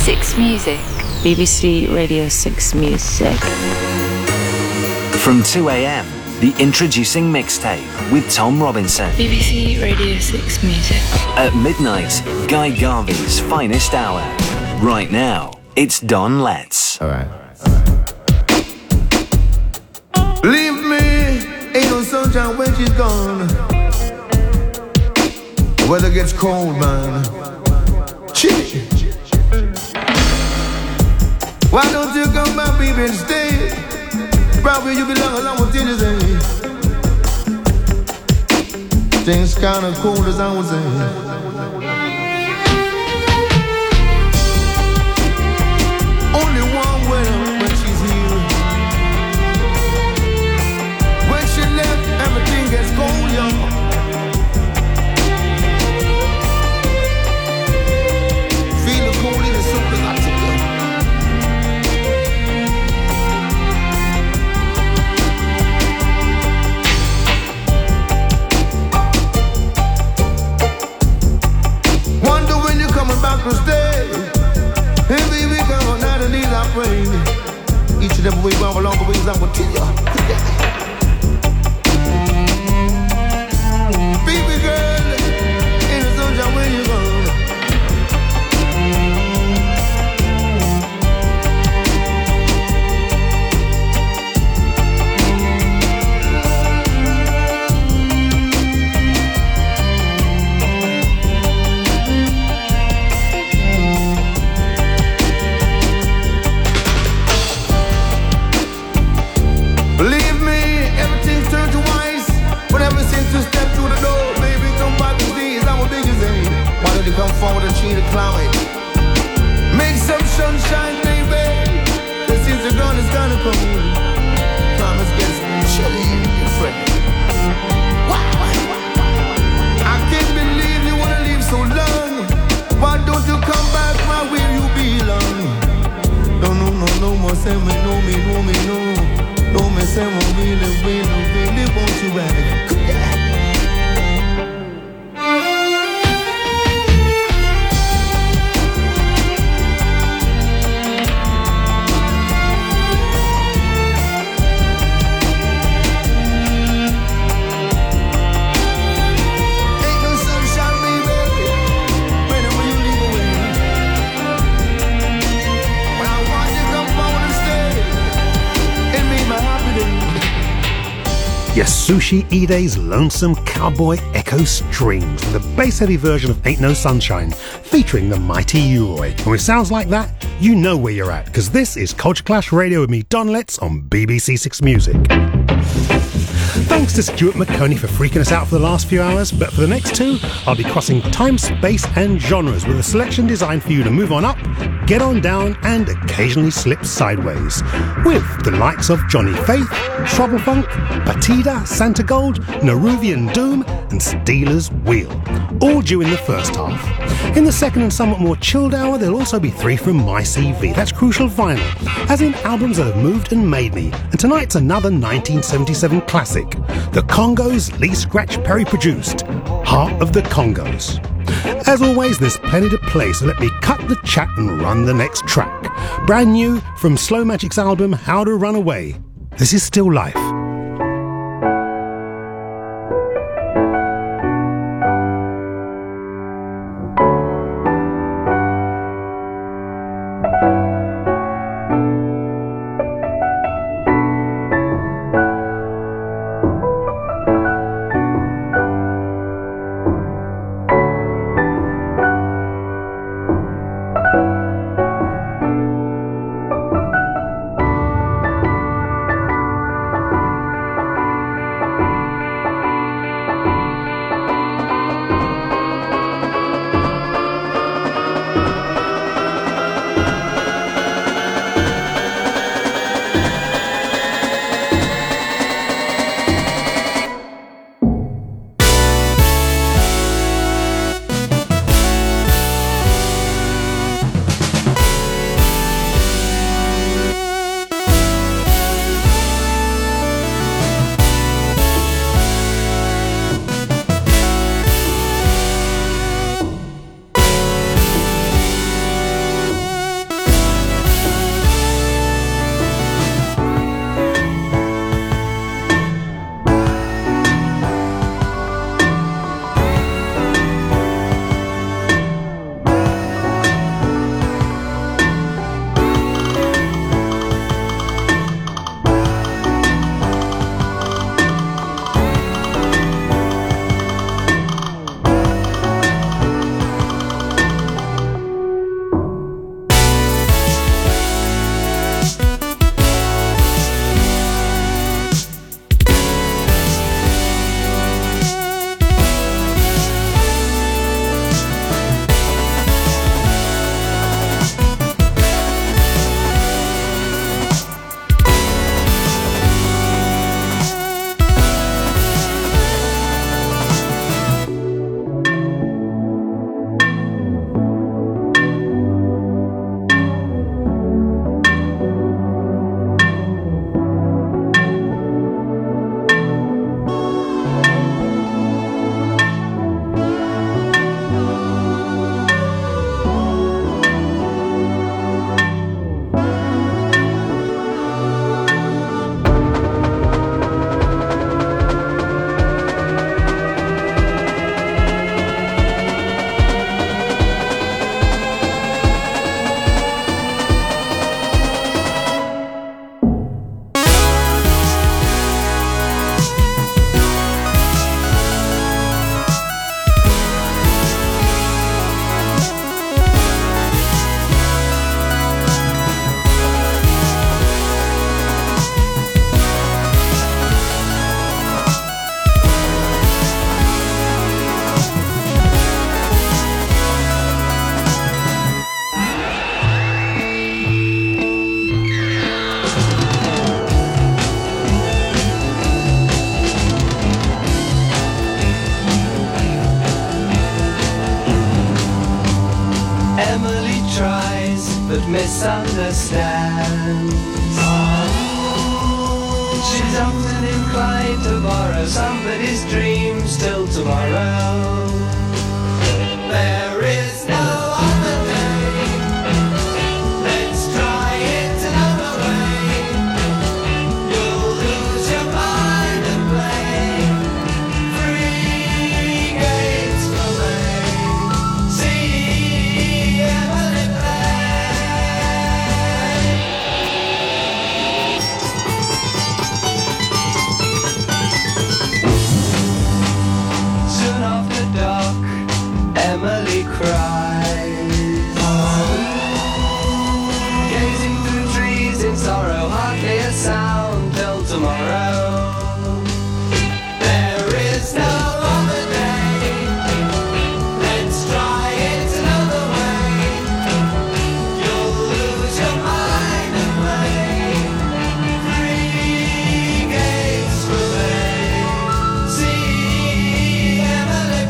6 Music. BBC Radio 6 Music. From 2 a.m, the Introducing Mixtape with Tom Robinson. BBC Radio 6 Music. At midnight, Guy Garvey's finest hour. Right now, it's Don Letts. All right. Leave me, ain't no sunshine when she's gone. Weather gets cold, man. Chilly. Why don't you come back, baby, and stay? Probably you belong along with you today. Things kinda cold as I would say. Only one way when she's here. When she left, everything gets cold, y'all. Feel the cold in the soup as I took her. Wonder when you're coming back to stay. Hey baby, come on, now the knees I pray. Each and every way, round along the ways I will tell ya. Baby girl, ain't no sunshine when you're gone. Believe me, everything's turned to ice. But ever since you stepped through the door, baby, come back to these, I'm a big as a. Why don't you come forward and change the climate? Make some sunshine, baby. Cause since you're gone, it's gonna come. Climate gets chilly and friendly. I can't believe you wanna leave so long. Why don't you come back right where you belong? No more, say me, no. No me say we really want you back. Ain't no sunshine, baby, whenever you leave away. When I want you to come forward and stay, it made my happy day. Yasushi Ide's Lonesome Cowboy Echo Strings with a bass-heavy version of Ain't No Sunshine featuring the mighty U-Roy. And when it sounds like that, you know where you're at, because this is Culture Clash Radio with me, Don Letts, on BBC 6 Music. Thanks to Stuart McConey for freaking us out for the last few hours, but for the next two, I'll be crossing time, space and genres with a selection designed for you to move on up, get on down and occasionally slip sideways. With the likes of Johnny Faith, Trouble Funk, Batida, Santa Gold, Neruvian Doom and Steelers Wheel, all due in the first half. In the second and somewhat more chilled hour, there'll also be three from my CV, that's Crucial Vinyl, as in albums that have moved and made me. And tonight's another 1977 classic, The Congos Lee Scratch Perry produced, Heart of the Congos. As always, there's plenty to play, so let me cut the chat and run the next track. Brand new from Slow Magic's album How to Run Away. This is Still Life. Emily tries but misunderstands. She's often inclined to borrow somebody's dreams till tomorrow. There is no other day. Let's try it another way. You'll lose your mind and play free games for me. See Emily soon after dark, Emily cries, gazing through trees in sorrow, hardly a sound till tomorrow. There is no other day. Let's try it another way. You'll lose your mind and play free games for me. See Emily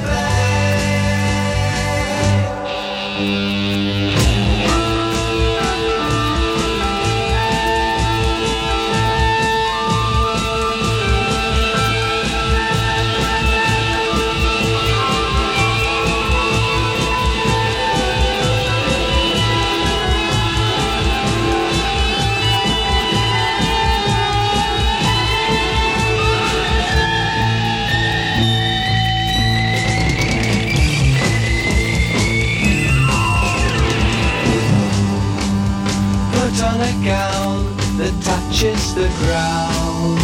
put on a gown that touches the ground.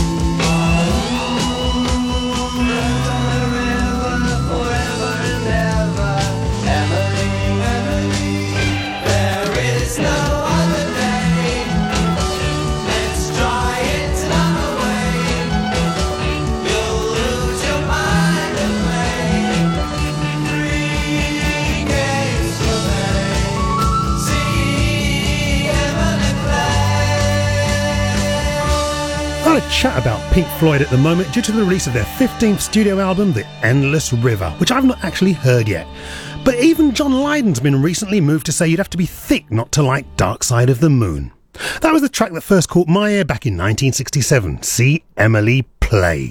Float on the river forever and ever. Emily, Emily, there is no other day. Let's try it another way. You'll lose your mind and play free games for me. See Emily Not a chat about Pink Floyd at the moment due to the release of their 15th studio album, The Endless River, which I've not actually heard yet. But even John Lydon's been recently moved to say you'd have to be thick not to like Dark Side of the Moon. That was the track that first caught my ear back in 1967. See Emily play.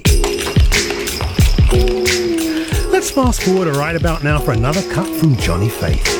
Let's fast forward right about now for another cut from Johnny Faith.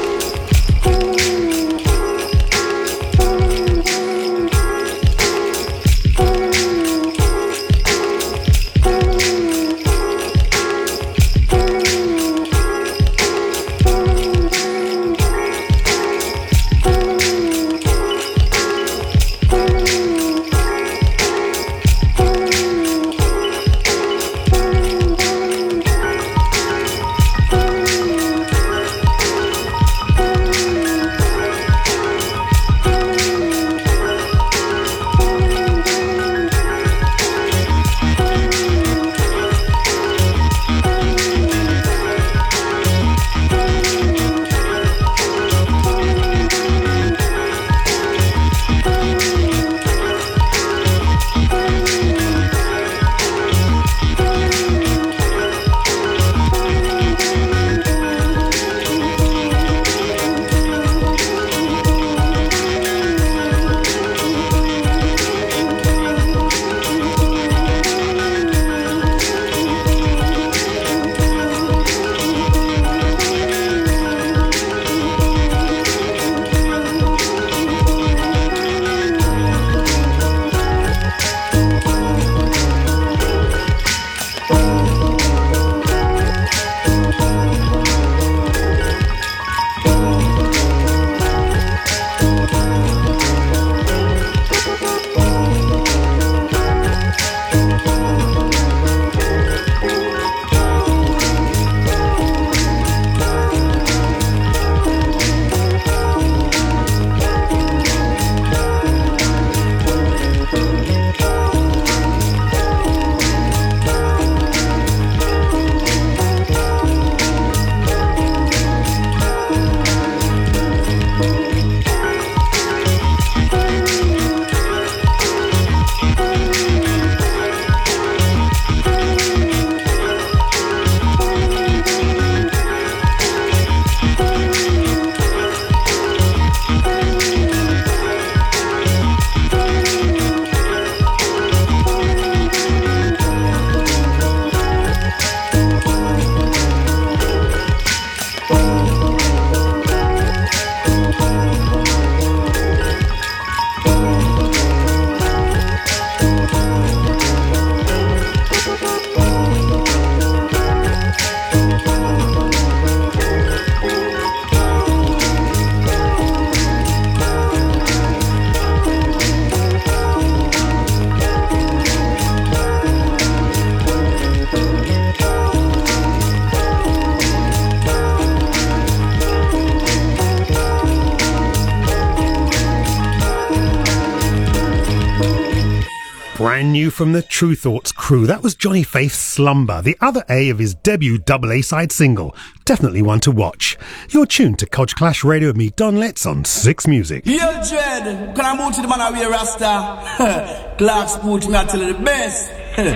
Brand new from the True Thoughts crew, that was Johnny Faith's Slumber, the other A of his debut double A-side single. Definitely one to watch. You're tuned to Culture Clash Radio with me, Don Letts, on Six Music. Yo, Dread, can I move to the man away, Rasta? Clark's put me out till the best.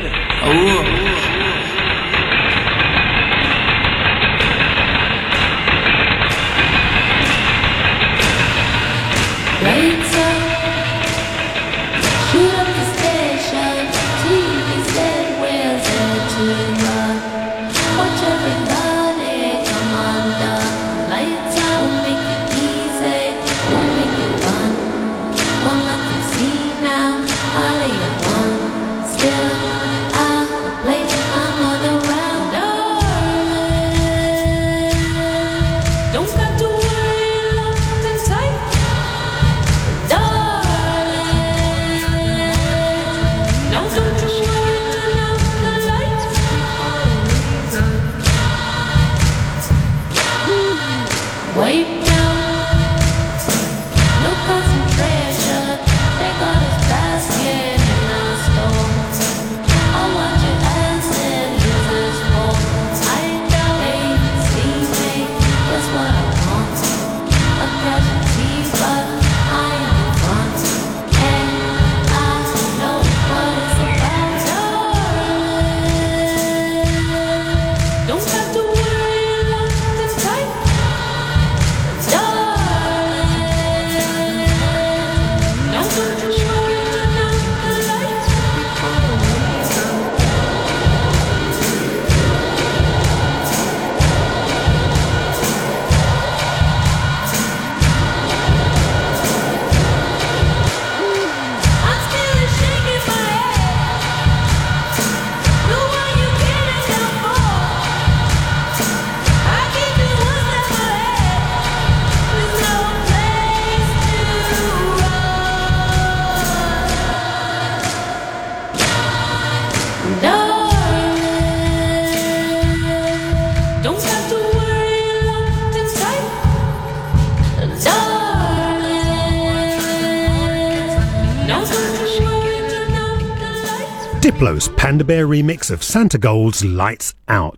Lights up, shoot up the station, TV said where's it to run? Watch everybody come undone. Lights out, don't make it easy, don't make it fun. Won't let you see now, all of your fun. Still out of place, I'm on the round. Darling, don't got to worry, locked in sight. Wipe down, no concentration. They got us basket in our store. I watch your ass and use this for. I know they see me, that's what I want. A casualty, but I am in front. And I know what it's about. Darling, don't have to worry, locked in tight. Diplo's Panda Bear remix of Santa Gold's Lights Out.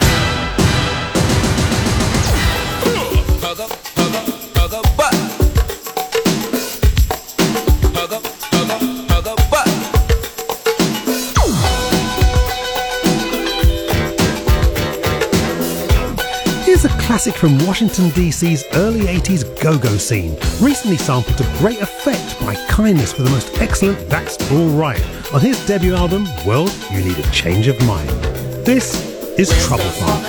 Here's a classic from Washington DC's early 80s go-go scene, recently sampled to great effect by Kindness for the most excellent That's All Right on his debut album, World, You Need a Change of Mind. This is Trouble Funk.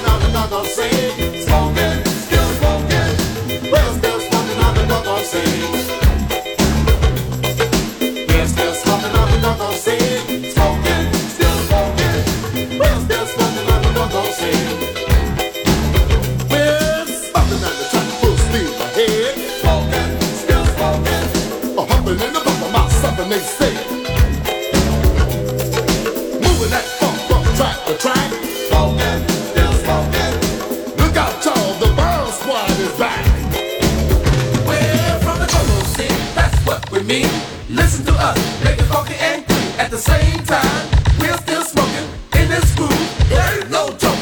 They say, moving that funk from track to track, smoking, still smoking. Look out, y'all, the Burn Squad is back. We're from the Congo scene, that's what we mean. Listen to us, make it funky and clean. At the same time, we're still smoking in this groove. There ain't no joking.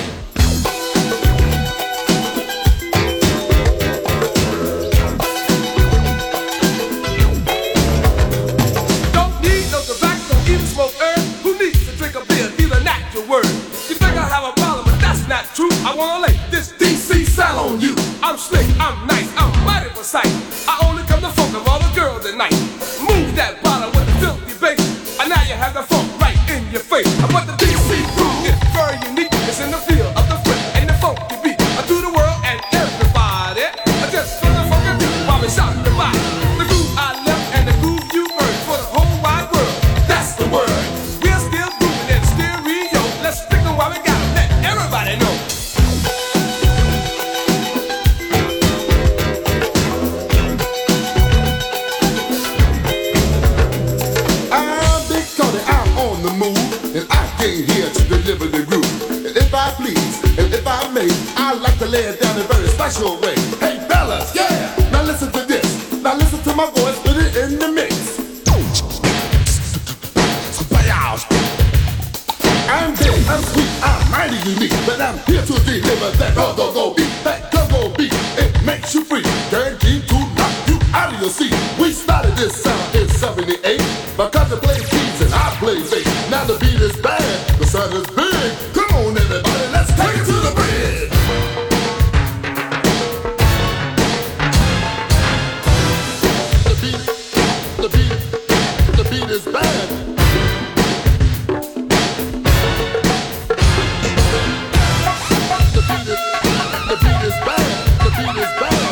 I wanna lay this DC sound on you. I'm slick, I'm nice, I'm mighty precise. I only come to funk of all the girls at night. Move that bottom with the filthy bass, and now you have the funk right in your face. But the DC groove is very unique. It's in the feel of the flip and the funky beat. To the world and everybody, just for the funky beat while we shout the body. The groove I left and the groove you heard for the whole wide world. That's the word. We're still grooving in stereo. Let's stick 'em while we got 'em. Let everybody know. I like to lay it down in a very special way. Hey fellas, yeah, now listen to this. Now listen to my voice, put it in the mix. with that go-go beat. That go-go beat, it makes you free. Guaranteed to knock you out of your seat. We started this sound in 78. My cousin plays keys and I play bass. Now the beat is bad, the sound is big. Come on everybody, let's take it to the bridge. The beat is bad. The beat is bad. The beat is bad. The beat is bad.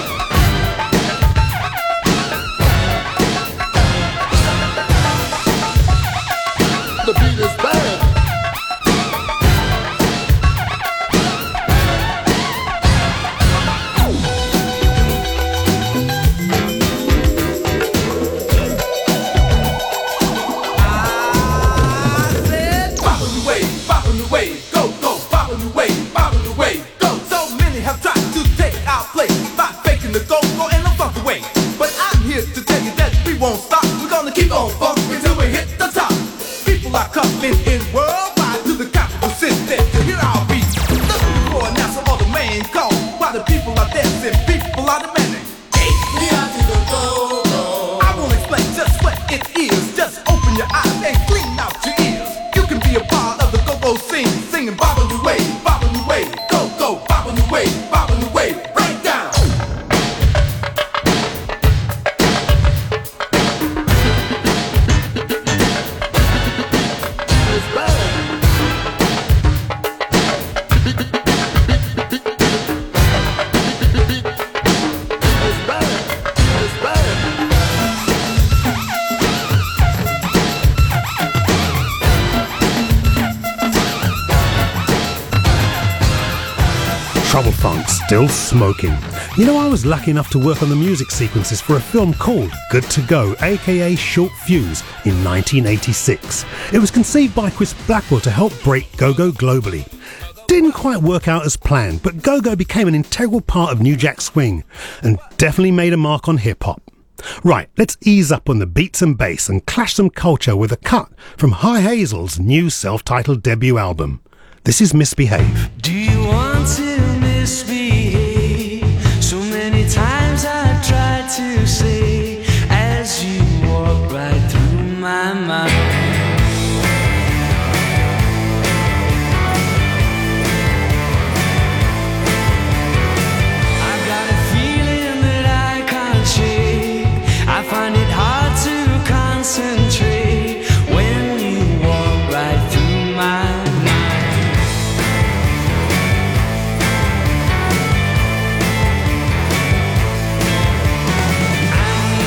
Trouble Funk still smoking. You know, I was lucky enough to work on the music sequences for a film called Good to Go, aka Short Fuse, in 1986. It was conceived by Chris Blackwell to help break go-go globally. Didn't quite work out as planned, but go-go became an integral part of New Jack Swing and definitely made a mark on hip-hop. Right, let's ease up on the beats and bass and clash some culture with a cut from High Hazel's new self-titled debut album. This is Misbehave. Do you want to misbehave? So many times I tried to say as you walk right through my mind. I've got a feeling that I can't shake. I find it hard to concentrate when you walk right through my mind. I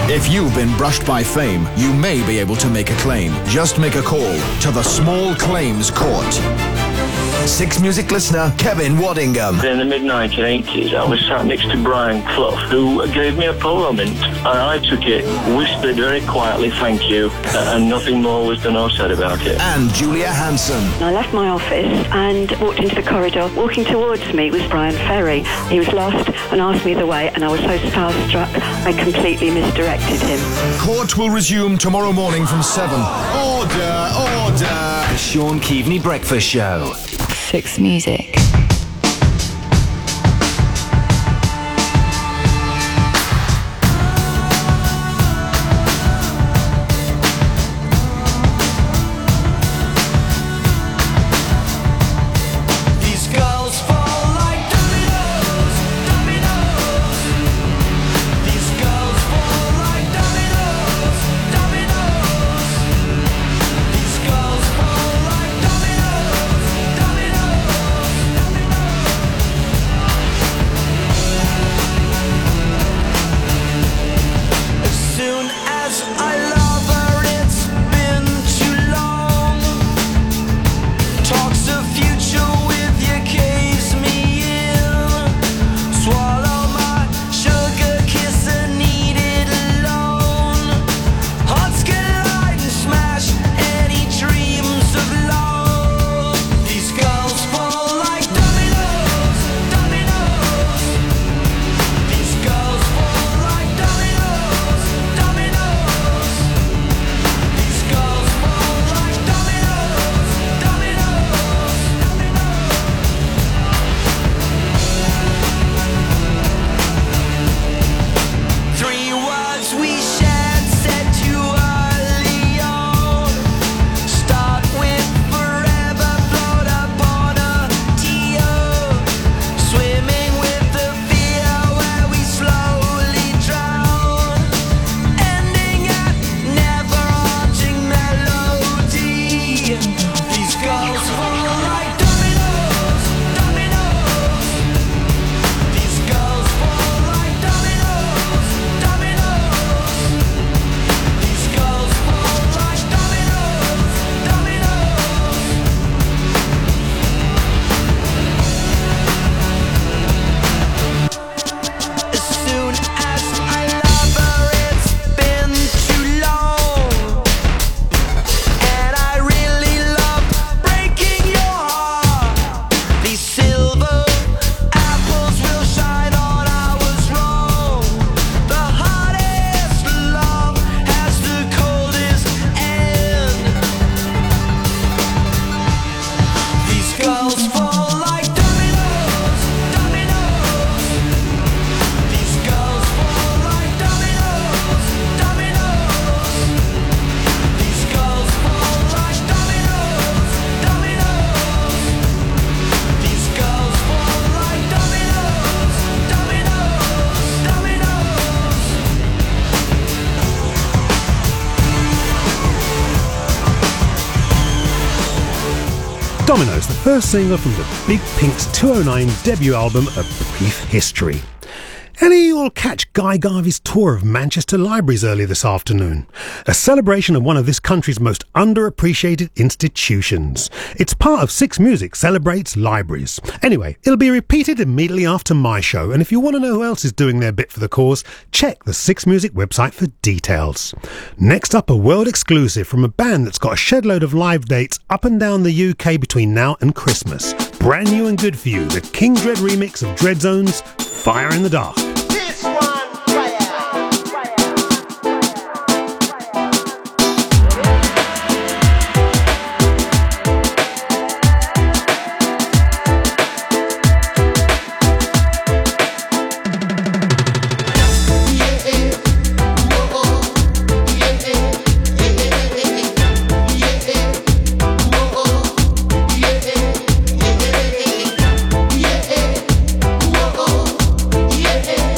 If you've been brushed by fame, you may be able to make a claim. Just make a call to the Small Claims Court. Six Music listener Kevin Waddingham. In the mid-1980s, I was sat next to Brian Clough, who gave me a polo mint, and I took it, whispered very quietly, thank you, and nothing more was done or said about it. And Julia Hanson. I left my office and walked into the corridor. Walking towards me was Brian Ferry. He was lost and asked me the way, and I was so starstruck, I completely misdirected him. Court will resume tomorrow morning from 7. Order, order. The Sean Keaveney Breakfast Show. Six Music. Dominoes, the first single from the Big Pink's 2009 debut album, A Brief History. Any of you will catch Guy Garvey's tour of Manchester libraries earlier this afternoon, a celebration of one of this country's most underappreciated institutions. It's part of Six Music Celebrates Libraries. Anyway, it'll be repeated immediately after my show, and if you want to know who else is doing their bit for the cause, check the Six Music website for details. Next up, a world exclusive from a band that's got a shed load of live dates up and down the UK between now and Christmas. Brand new and good for you, the King Dread remix of Dreadzone's Fire in the Dark. This one, fire. Yeah.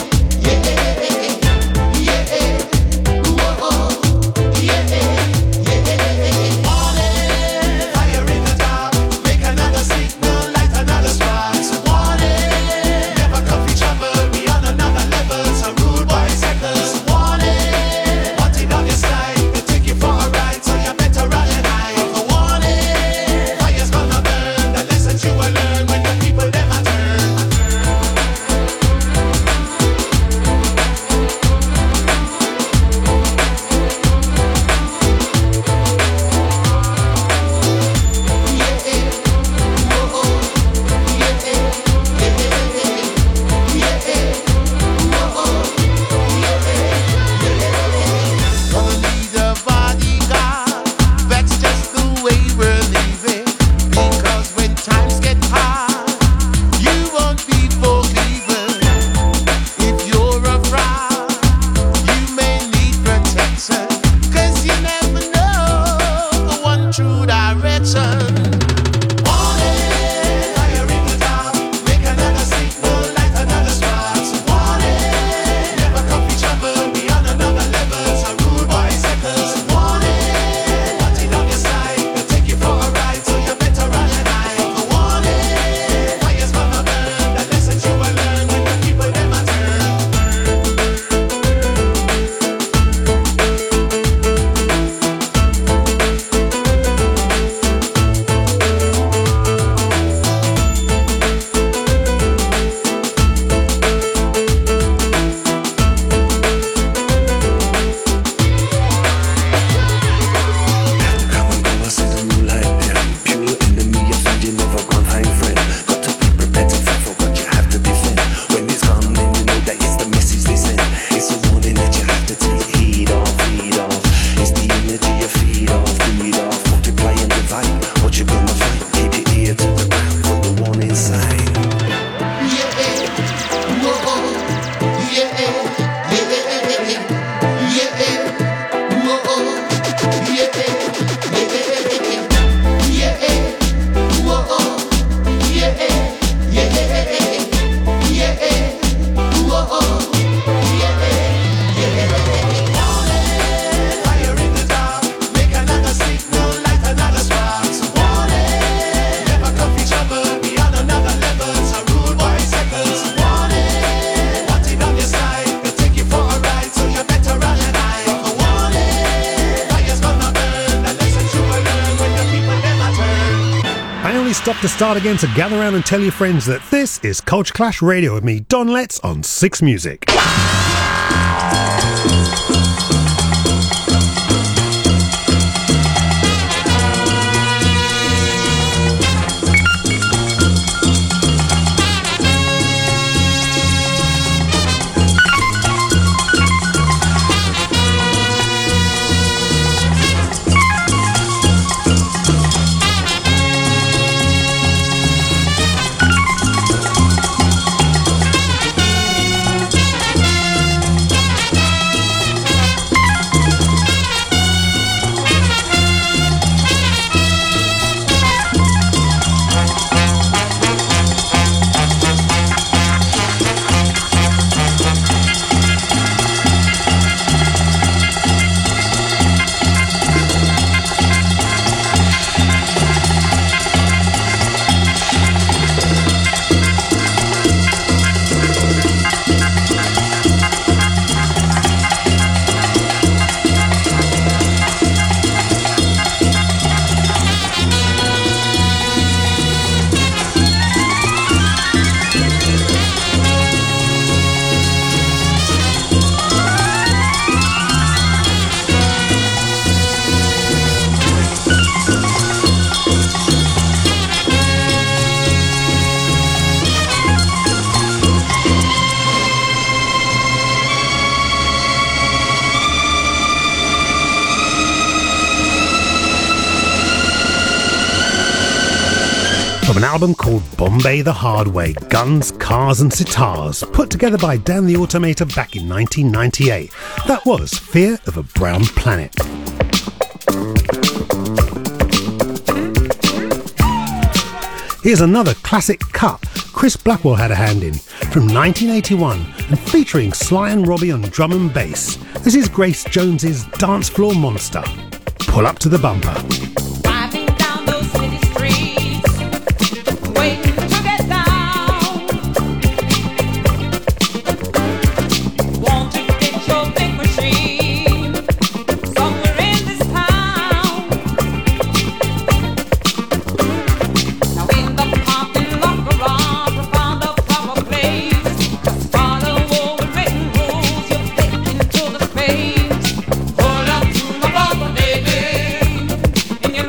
stop to start again, so gather around and tell your friends that this is Culture Clash Radio with me, Don Letts, on 6 Music. From an album called Bombay the Hard Way, Guns, Cars and Sitars, put together by Dan the Automator back in 1998. That was Fear of a Brown Planet. Here's another classic cut Chris Blackwell had a hand in, from 1981 and featuring Sly and Robbie on drum and bass. This is Grace Jones's Dance Floor Monster. Pull up to the bumper. In your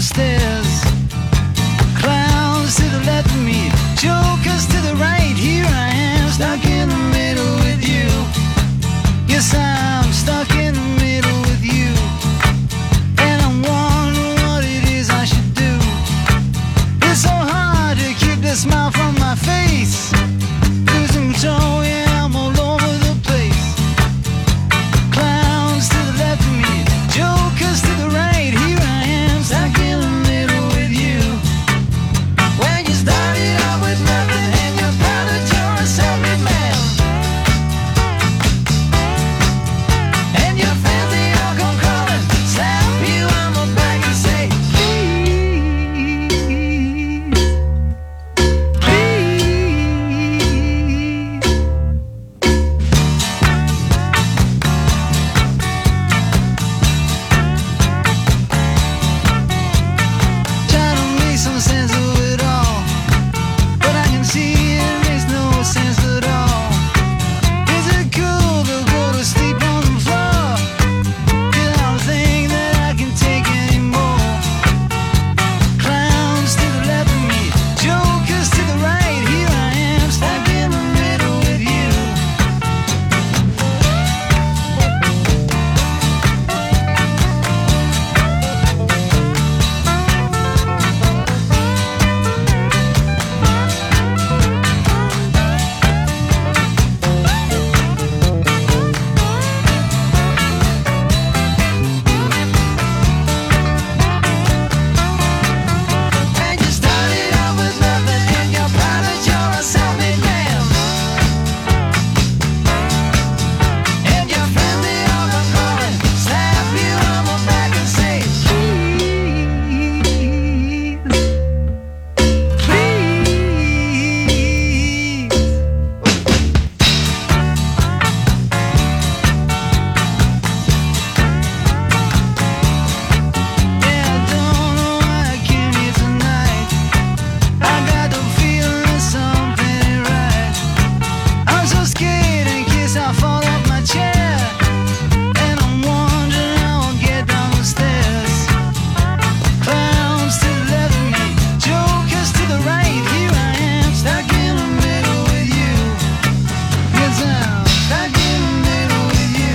stairs. Clowns to the left of me, jokers to the right. Here I am, stuck in the middle with you. Yes, I'm stuck in the middle with you. And I'm wondering what it is I should do. It's so hard to keep the smile from my face. Losing control, yeah, I'm all over the place. Clowns to the left of me, jokers to the right. Here I am, stuck in the middle with you. When you started out with nothing and you found that you're a self-made man. And your fans, they all come crawling, slap you on the back and say, please, try to make some sense of it all, but I can see it makes no sense at all. Is it cool to go to sleep on the floor? 'Cause I don't think that I can take anymore. Clowns to the left of me, jokers to the right. Here I am, stuck in the middle with you. And you started out with nothing and you're proud that you're a self-made man. And your friends, they all come calling, slap you on the back and say, please, yeah, I don't know why I came here tonight. I got the feeling that something ain't right. I'm so scared in case I fall off my chair. And I'm wondering how I'll get down the stairs. Clowns to the left of me, jokers to the right. Here I am, stuck in the middle with you. Yes, I'm stuck in the middle with you.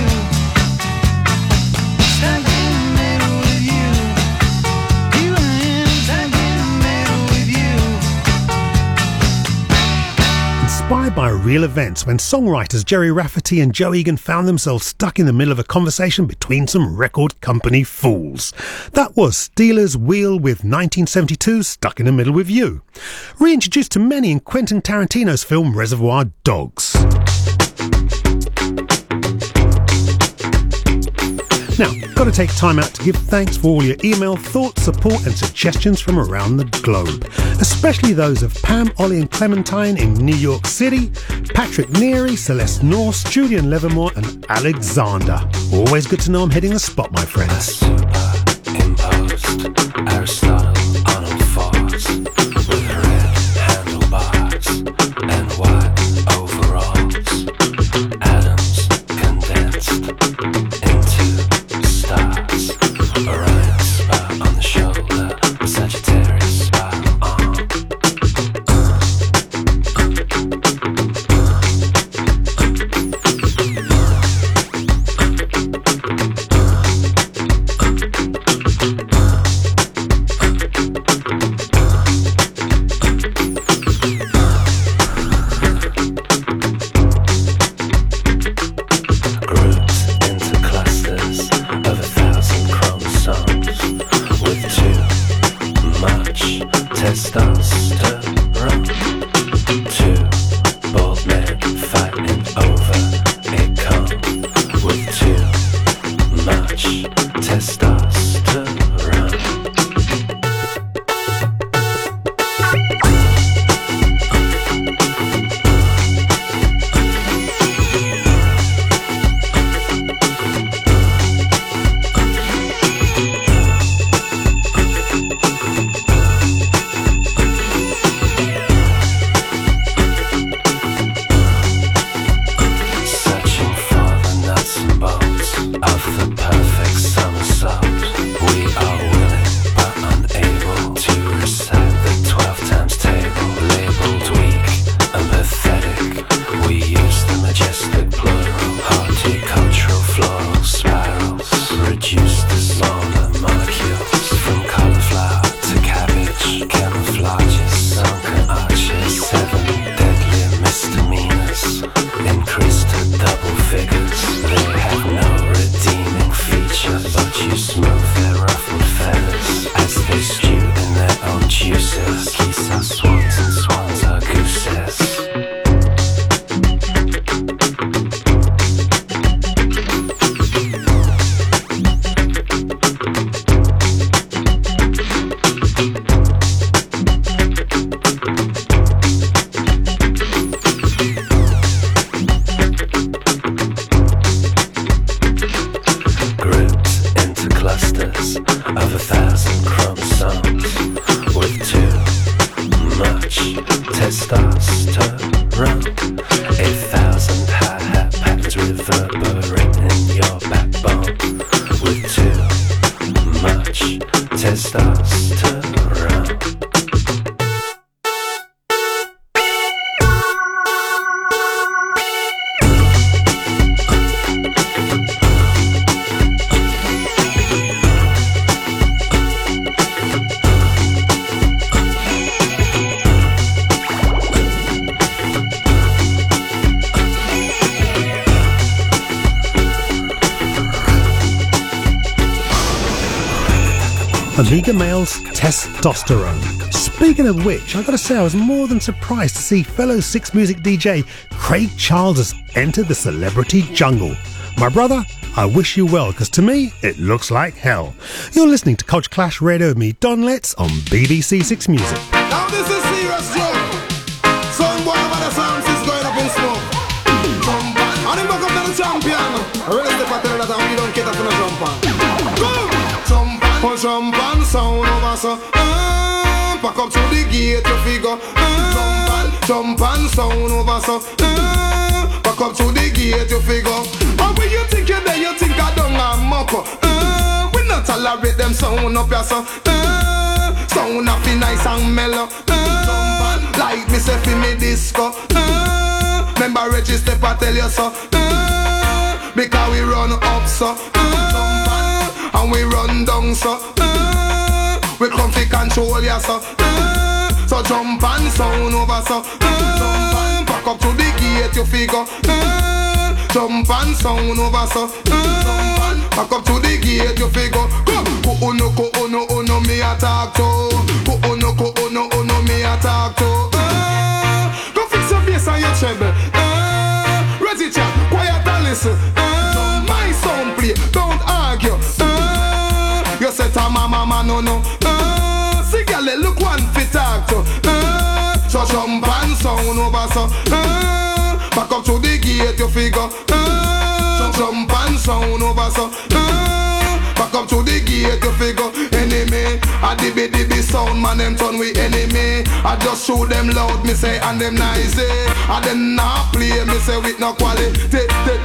Stuck in the middle with you. Here I am, stuck in the middle with you. Inspired by real events when songwriters Jerry Rafferty and Joe Egan found themselves stuck in the middle of a conversation between some record company fools. That was Steelers Wheel with 1972's Stuck in the Middle with You, reintroduced to many in Quentin Tarantino's film Reservoir Dogs. Now, got to take time out to give thanks for all your email, thoughts, support and suggestions from around the globe, especially those of Pam, Ollie and Clementine in New York City, Patrick Neary, Celeste Norse, Julian Livermore and Alexander. Always good to know I'm hitting the spot, my friends. Superimposed Aristotle on a force with red handlebars and white overalls. Atoms condensed into stars. Orion spot on the shoulder, Sagittarius spot on. 1,000 chromosomes with too much testosterone. 1,000 hi-hat pads reverberating in your backbone with too much testosterone. Amiga Male's Testosterone. Speaking of which, I gotta say I was more than surprised to see fellow Six Music DJ Craig Charles has entered the celebrity jungle. My brother, I wish you well, because to me, it looks like hell. You're listening to Culture Clash Radio with me, Don Letts, on BBC Six Music. Now this is serious joke. Some boy over the sound is going up in smoke. And him back up to the champion. I really step out there that we don't cater for no jump on. Go! Jump and sound over so pack up to the gate you figure jump and sound over so pack up to the gate you figure. And when you think you're there you think I don't have muck. We not tolerate them sound up here so sound up nice and mellow. Like me say fi me disco. Remember Reggie step I tell you so because we run up so and we run down so we come fi control ya so so jump and sound over so back up to the gate you figure jump and sound over so back up to the gate you figure ko uno me attack to ko uno me attack to go fix your bass and your treble ready chat quiet and listen my sound play don't argue. You say to mama no see girl look one fit talk to so jump and sound over so back up to the gate you figure jump and sound over so back up to the gate you figure enemy a dibby sound man them turn we enemy I just show them loud me say and them nice and them not play me say with no quality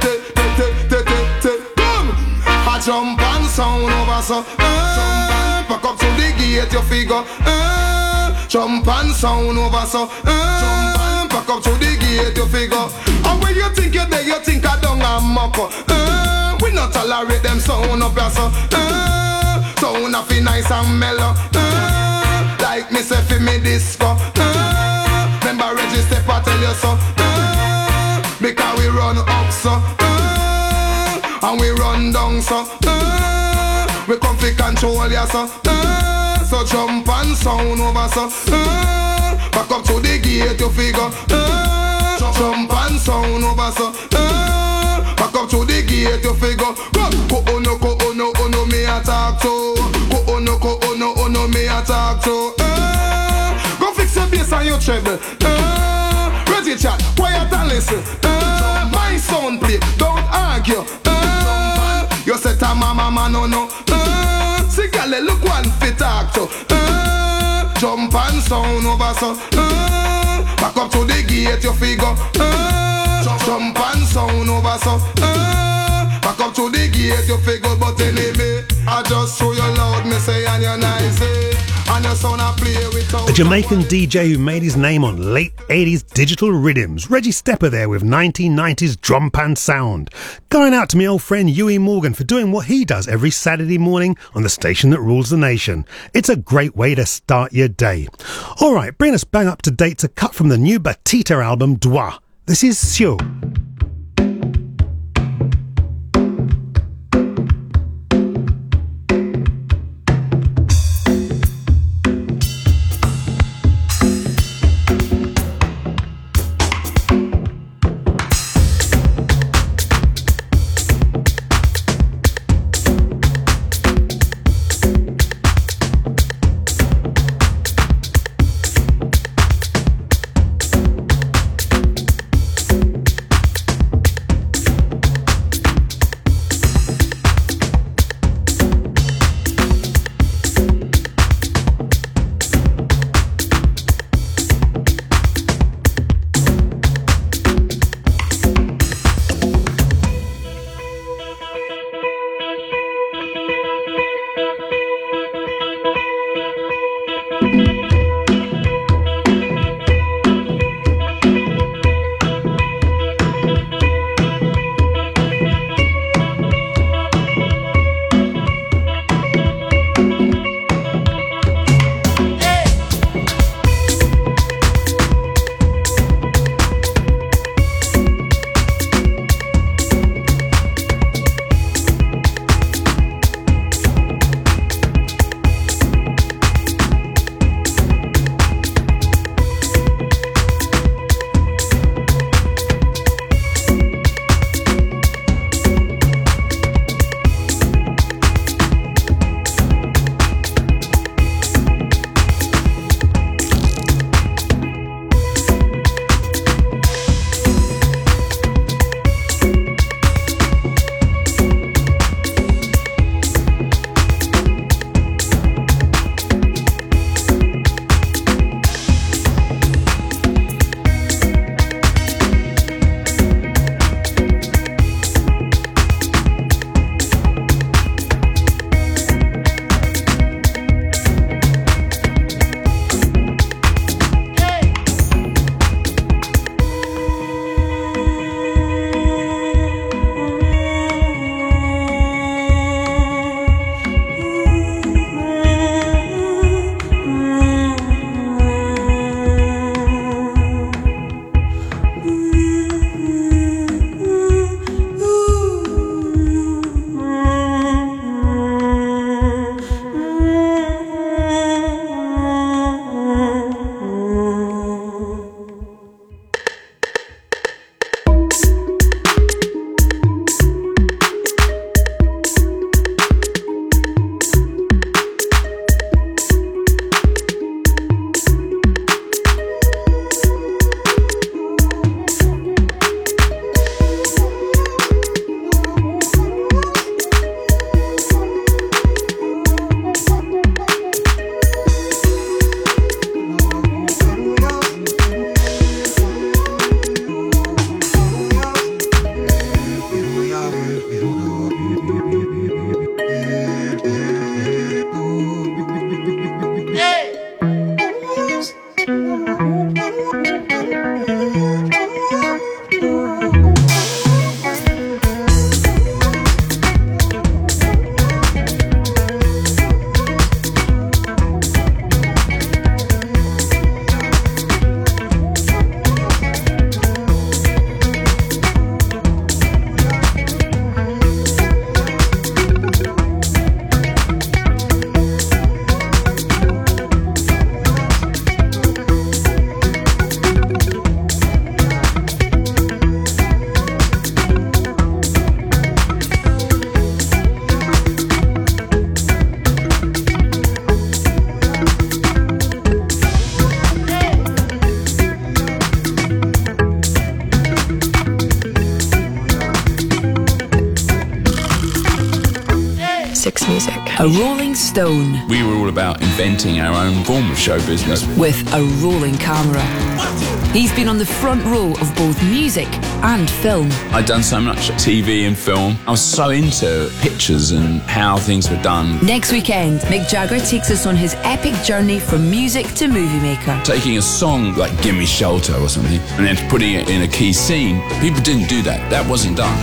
I jump and sound over so back up to the gate you figure jump and sound over so back up to the gate you figure. And when you think you're there you think I don't have muck. We not tolerate them sound up here so sound up nice and mellow like me say fi me disco. Remember Reggie step I tell you so because we run up so and we run down so we come fi control ya so so jump and sound over so back up to the gate you figure jump and sound over so back up to the gate you figure ko uno me attack to ko uno me attack to go fix your bass and your treble ready chat quiet and listen my sound play don't argue. You say to mama no see girl look one fit talk to jump and sound over so back up to the gate you figure jump and sound over so back up to the gate you figure. But anyway I just show you loud me say and you nice and your son I play with a Jamaican DJ who made his name on late 80s digital rhythms. Reggie Stepper there with 1990s drum pan sound. Going out to my old friend Huey Morgan for doing what he does every Saturday morning on the station that rules the nation. It's a great way to start your day. Alright, bring us bang up to date to cut from the new Batita album Dwa. This is Sio. A rolling stone We were all about inventing our own form of show business. with a rolling camera. He's been on the front row of both music and film. I'd done so much TV and film. I was so into pictures and how things were done. Next weekend, Mick Jagger takes us on his epic journey from music to movie maker. Taking a song like Gimme Shelter or something and then putting it in a key scene, people didn't do that. That wasn't done.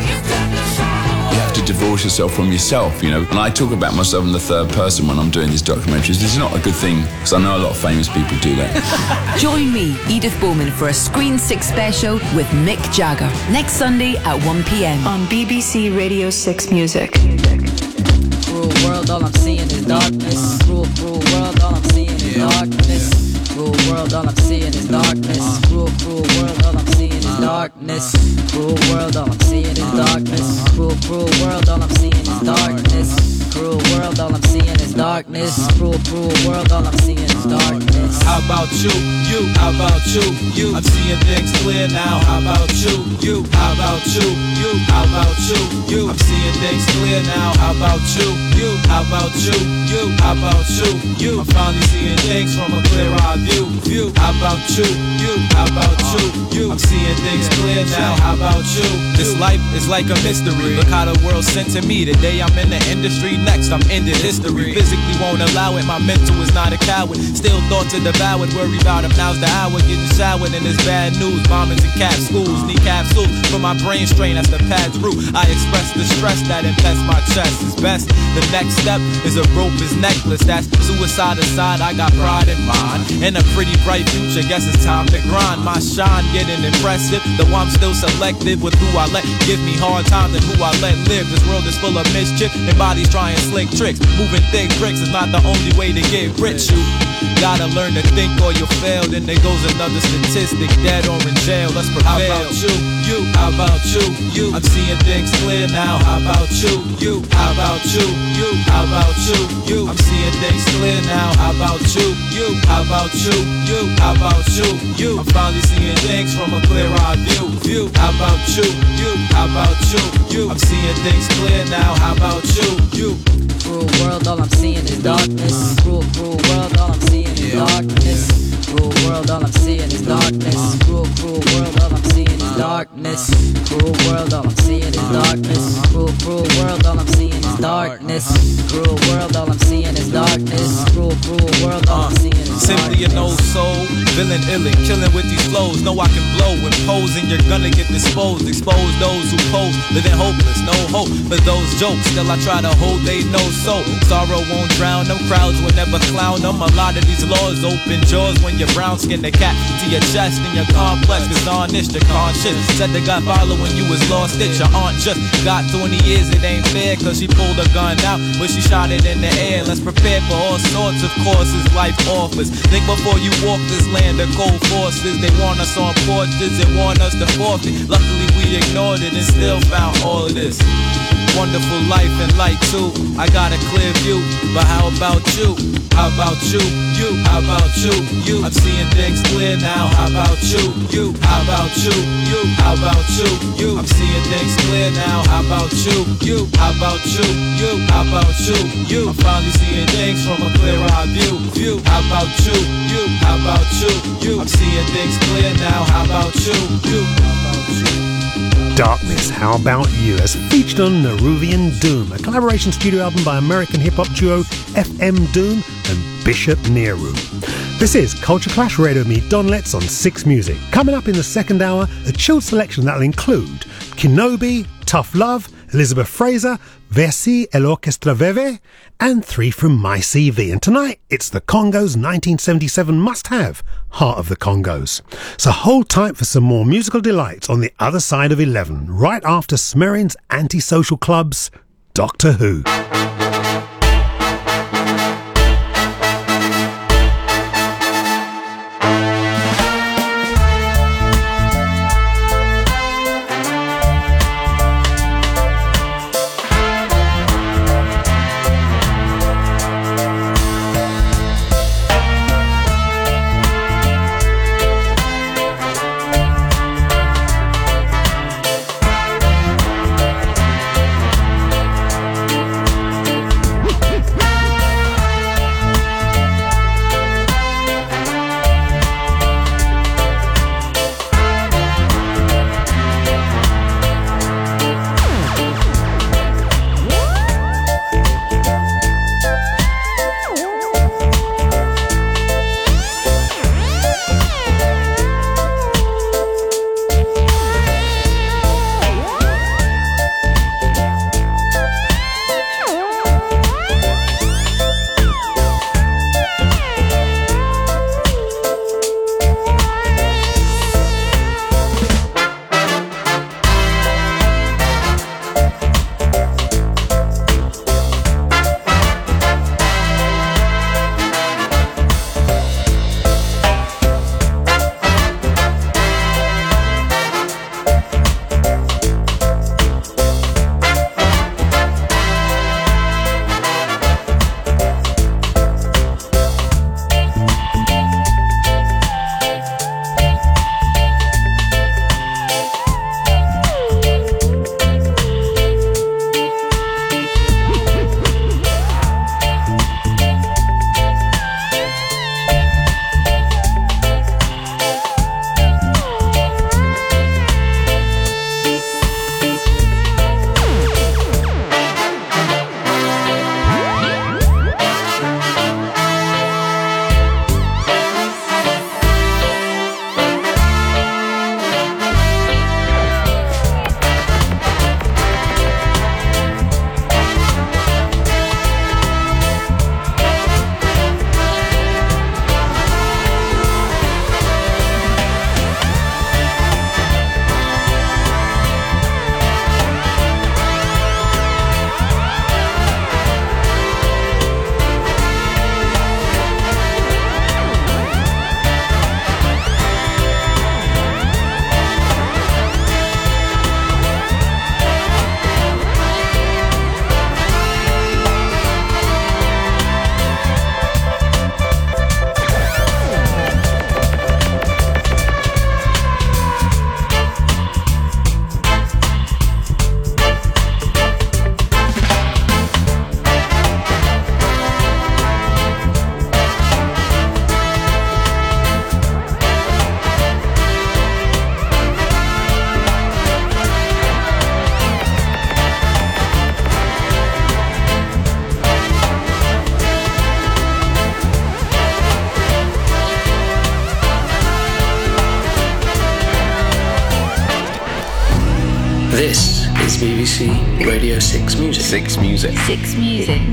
You have to divorce yourself from yourself, you know. And I talk about myself in the third person when I'm doing these documentaries. This is not a good thing, because I know a lot of famous people do that. Join me, Edith Bowman, for a Screen 6 special with Mick Jagger next Sunday at 1 p.m. on BBC Radio 6 Music. Cruel world, all I'm seeing is darkness. Cruel world, all I'm seeing is darkness. Cruel world, all I'm seeing is darkness. Cruel world, all I'm seeing is darkness. Cruel world, all I'm seeing is darkness. Cruel world, all I'm seeing is darkness. Cruel world, all I'm seeing is darkness. Cruel world, all I'm seeing is darkness. How about you? How about you? I'm seeing things clear now. How about you? How about you? How about you? I'm seeing things clear now. How about you? How about you? How about you? I'm finally seeing things from a clear-eyed view. How about you? How about you? I'm seeing things clear now. How about you? This life is like a mystery. Look how the world sent to me. Today I'm in the industry. Next I'm ending history. Physically won't allow it. My mental is not a coward. Still thoughts are devoured. Worry about him. Now's the hour. Getting showered in this bad news. Bombings and cap schools. Need capsules from my brain strain. That's the pad's root. I express the stress that infests my chest. It's best. The next step is a rope is necklace. That's suicide aside. I got pride in mind. And a pretty bright future. Guess it's time to grind. My shine getting impressive. Though I'm still selective with who I let give me hard time than who I let live. This world is full of mischief and bodies trying slick tricks. Moving thick bricks is not the only way to get rich. You gotta learn to think or you'll fail. Then there goes another statistic, dead or in jail. Let's prevail. How about you? How about you? I'm seeing things clear now. How about you? How about you? How about you? I'm seeing things clear now. How about you? How about you? How about you? I'm finally seeing things from a clear-eyed view. How about you? How about you? I'm seeing things clear now. How about you? Cruel world, all I'm seeing is darkness. Cruel world, all I'm seeing is darkness. Cruel world, all I'm seeing is darkness. Cruel world, all I'm seeing is darkness. Cruel world, all I'm seeing is darkness. Cruel world, all I'm seeing is darkness. Cruel world, all I'm seeing is darkness. Cruel world, all I'm seeing is darkness. Simply an old soul, villain illing, killing with these flows. Know I can blow, imposing, you're gonna get disposed. Expose those who pose, living hopeless, no hope for those jokes. Still I try to hold they no soul. Sorrow won't drown them, crowds will never clown them. A lot of these laws open jaws when you're brown skin. The cat to your chest and your complex is honest, your conscience. Said the God following you is lost it. Your aunt just got 20 years, it ain't fair, cause she pulled a gun out, but she shot it in the air. Let's prepare for all sorts of courses life offers. Think before you walk this land of cold forces. They want us on porches and want us to forfeit. Luckily we ignored it and still found all of this. Wonderful life and light too. I got a clear view, but how about you? How about you? How about you? I'm seeing things clear now. How about you? How about you? How about you? I'm seeing things clear now. How about you? How about you? How about you? I'm finally seeing things from a clear-eyed view. How about you? How about you? I'm seeing things clear now. How about you? How about you? Darkness, How About You, as featured on Neruvian Doom, a collaboration studio album by American hip-hop duo FM Doom and Bishop Nehru. This is Culture Clash Radio with me, Don Letts, on 6 Music. Coming up in the second hour, a chilled selection that'll include Kenobi, Tough Love, Elizabeth Fraser, Versi El Orchestra Veve, and 3 from My CV. And tonight, it's the Congos' 1977 must-have, Heart of the Congos. So hold tight for some more musical delights on the other side of 11, right after Smerin's Antisocial Club's Doctor Who. This is BBC Radio 6 Music. 6 Music. 6 Music.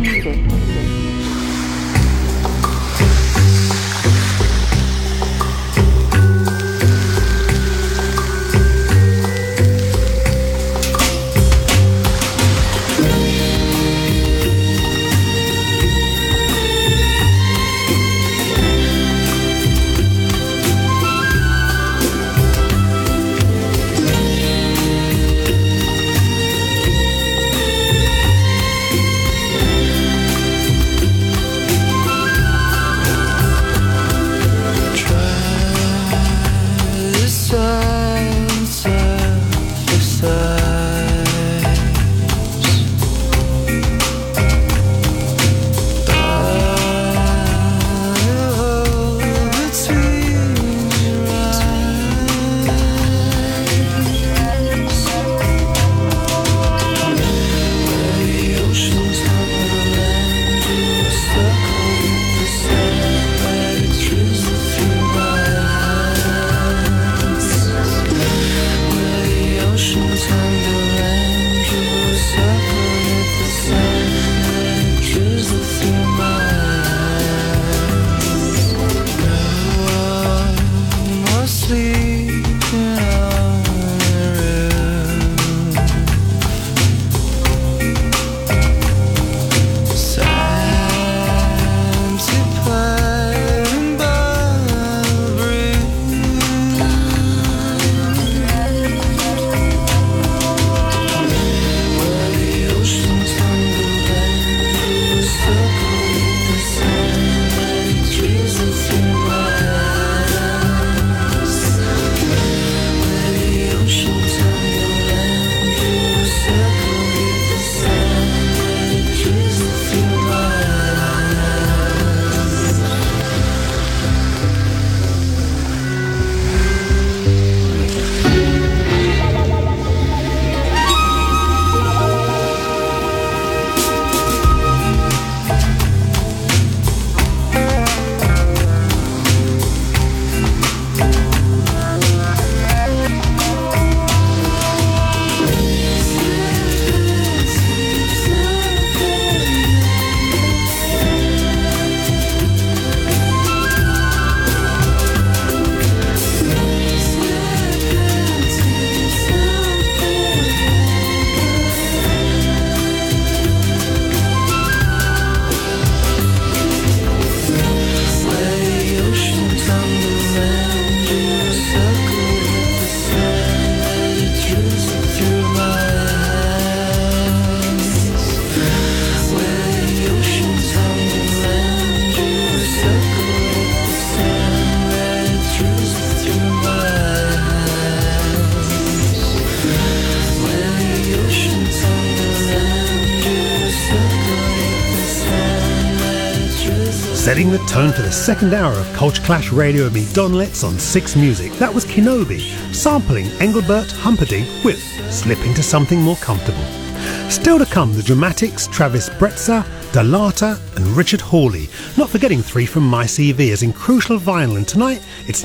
Setting the tone for the second hour of Culture Clash Radio with me, Don Letts, on 6 Music. That was Kenobi, sampling Engelbert Humperdinck with Slip Into Something More Comfortable. Still to come, the Dramatics, Travis Bretzer, Dalata and Richard Hawley. Not forgetting 3 from My CV as in Crucial Vinyl, and tonight it's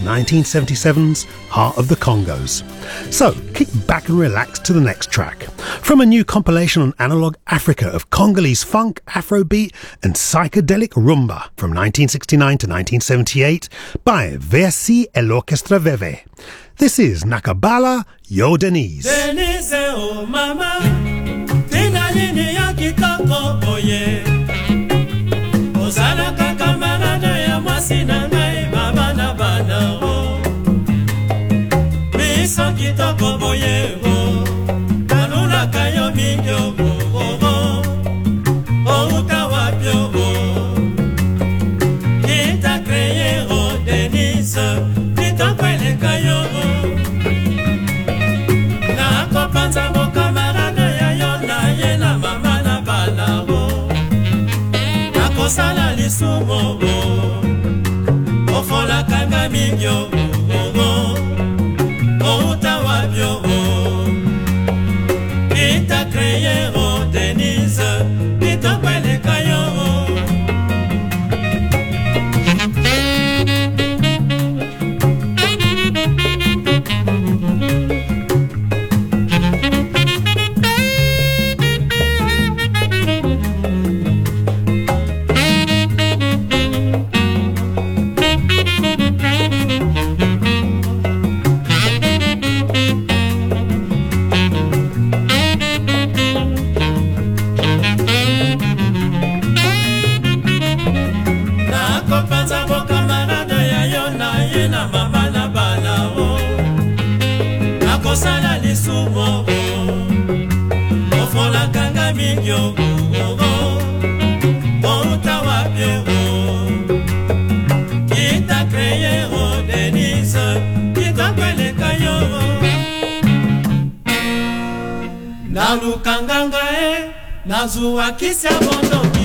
1977's Heart of the Congos. So, kick back and relax to the next track. From a new compilation on Analog Africa of Congolese funk, Afrobeat and psychedelic rumba from 1969 to 1978 by Versi et l'Orchestra Veve. This is Nakabala Yo Denise. Denise, oh mama, tina nini ya kitoko boye. Ozala kakamarada ya mwasi na ngai baba na bana o. Miso kitoko boye o. Kanuna kayo minyo o. O utawapyo o. Kita kreye o Denise. Kwele kayo na kopanza mo kamarada ya yona yena mama na bana o na kosala lisumo o ofola kanga mingyo o utawabyo o ita kreye o Denise ita kwele kayo nakopanza bokamarade ya yo na ye na mama na bana o nakosala lisumo ofolakanga mingi o outa wapie o kita kreye o Denise kita kweleka yo nalukanganga nazuwakisi ya bondoki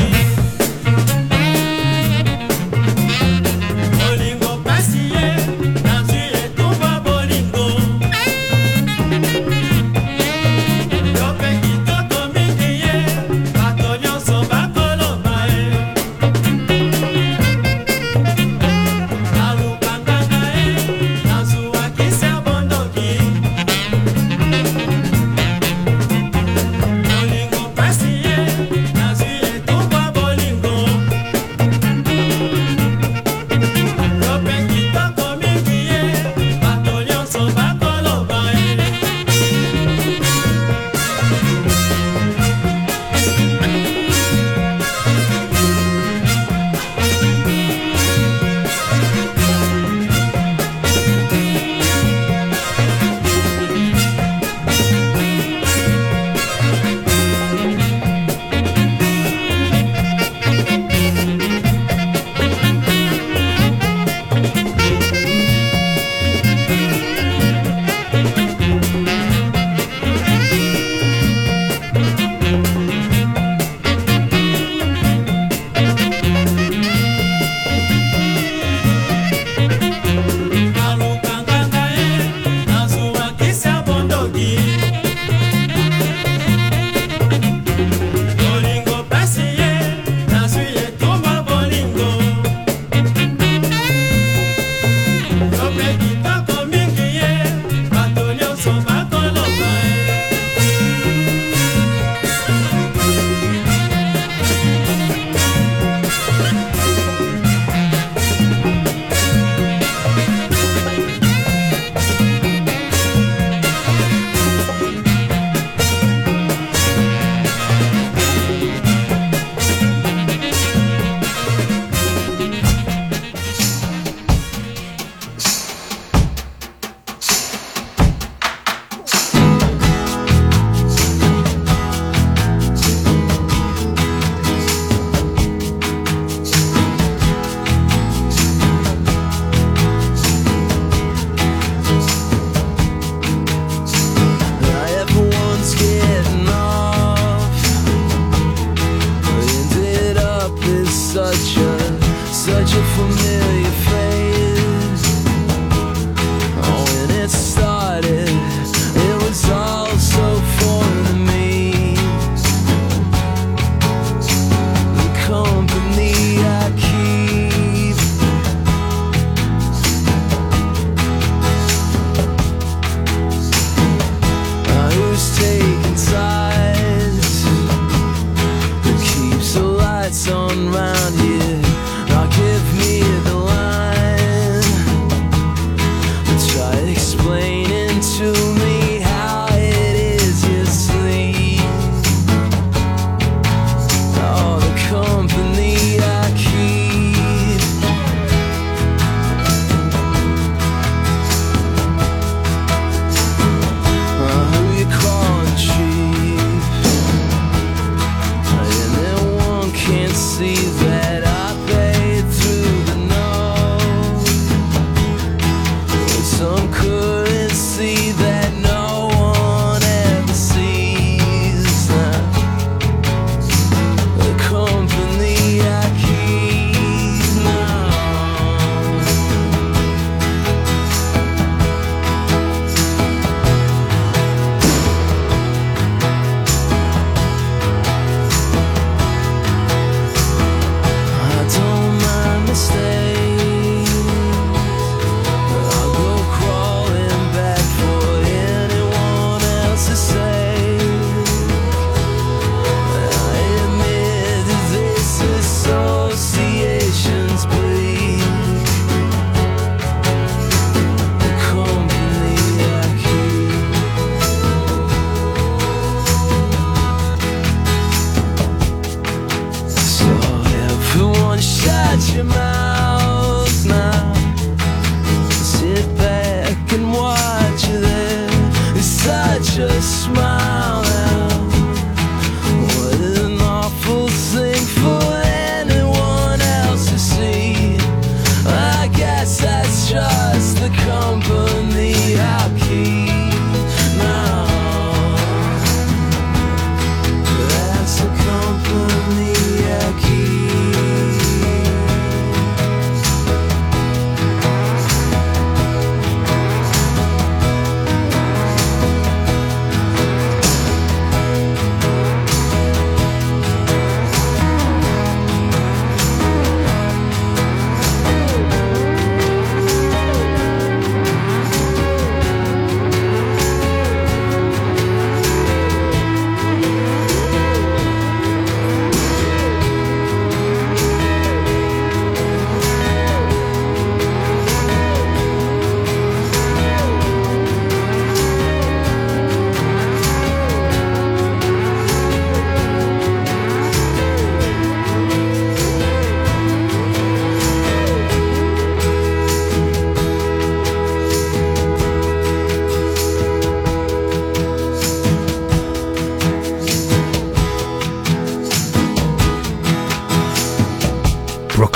such a familiar face. Oh, when it started, it was all so foreign to me. The company I keep, who's taking sides, who keeps the lights on round here? Now give me the line.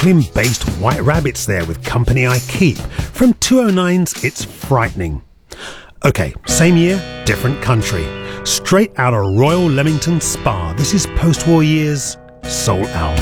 Brooklyn-based White Rabbits there with Company I Keep from 209's It's Frightening. Okay, same year, different country. Straight out of Royal Leamington Spa, this is post-war years Soul Owl.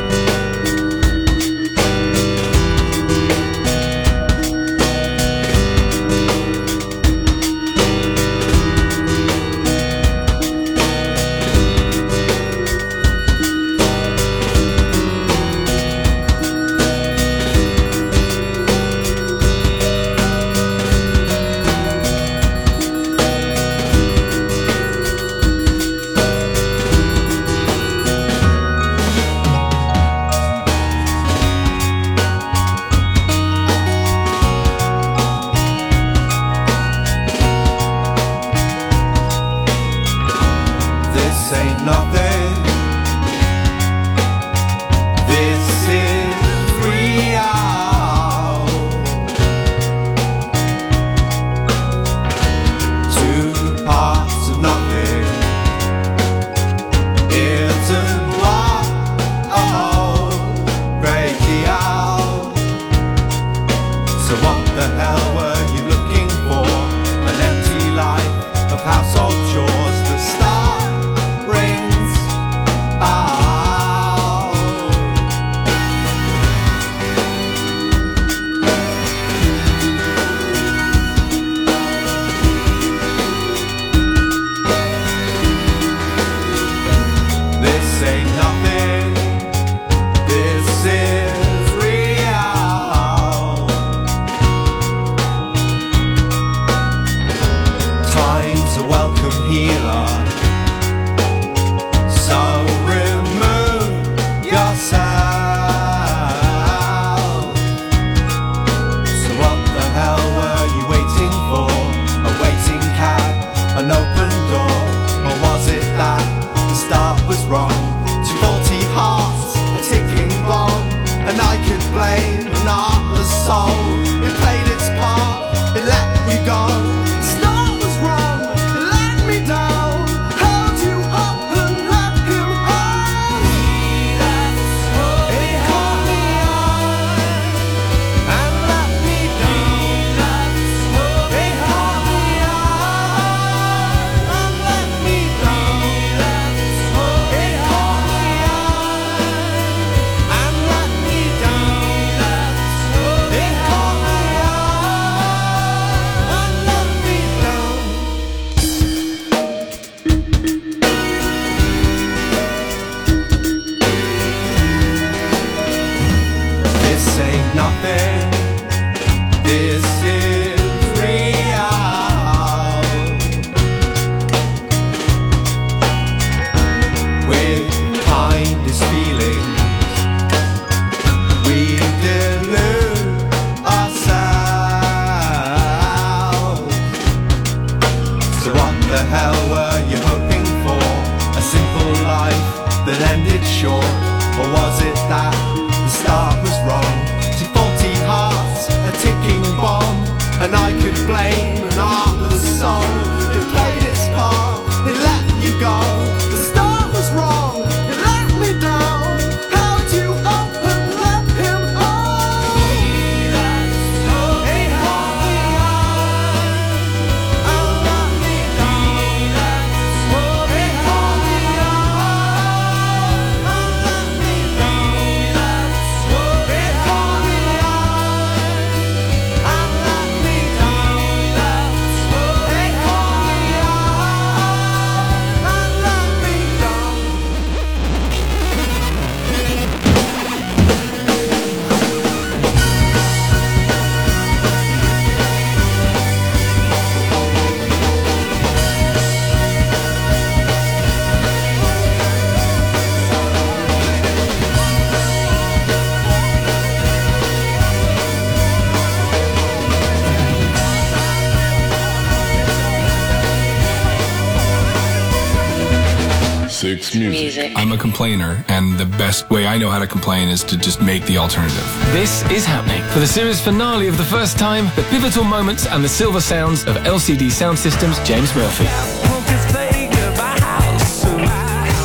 Six Music. I'm a complainer, and the best way I know how to complain is to just make the alternative. This is happening. For the series finale of The First Time, the pivotal moments and the silver sounds of LCD Sound Systems' James Murphy. I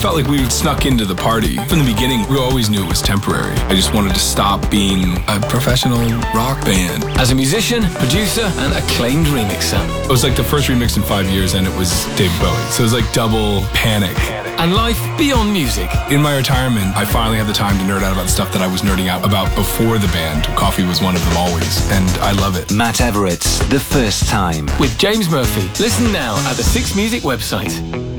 felt like we snuck into the party. From the beginning, we always knew it was temporary. I just wanted to stop being a professional rock band. As a musician, producer, and acclaimed remixer. It was like the first remix in 5 years, and it was David Bowie. So it was like double panic. And life beyond music. In my retirement, I finally had the time to nerd out about the stuff that I was nerding out about before the band. Coffee was one of them always, and I love it. Matt Everett's The First Time. With James Murphy. Listen now at the Six Music website.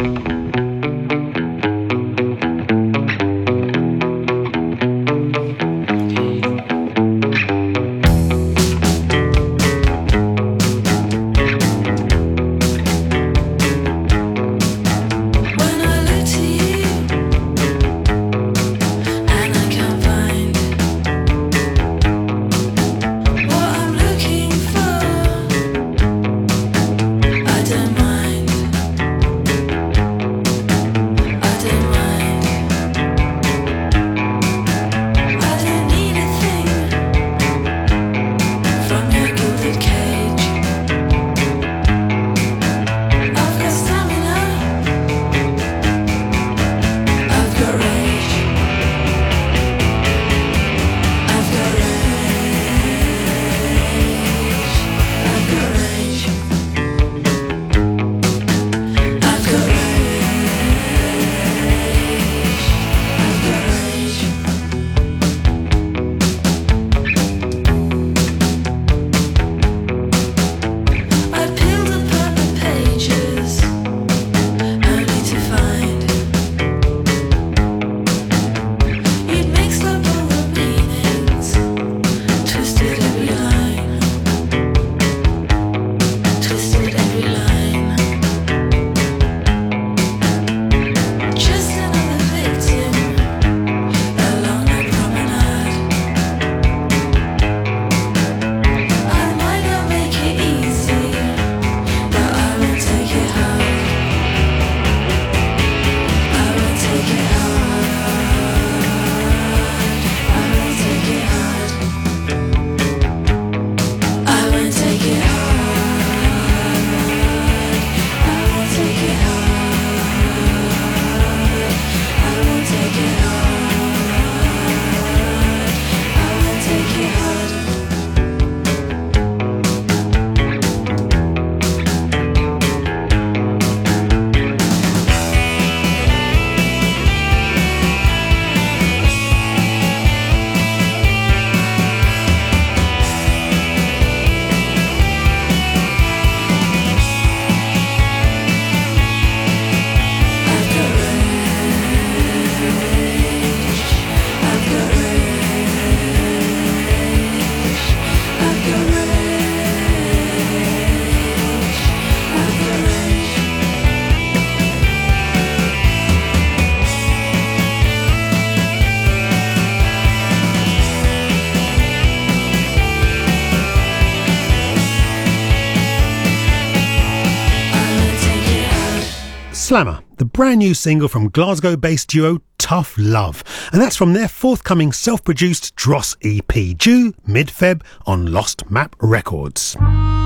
Slammer, the brand new single from Glasgow-based duo Tough Love, and that's from their forthcoming self-produced Dross EP, due mid-Feb on Lost Map Records.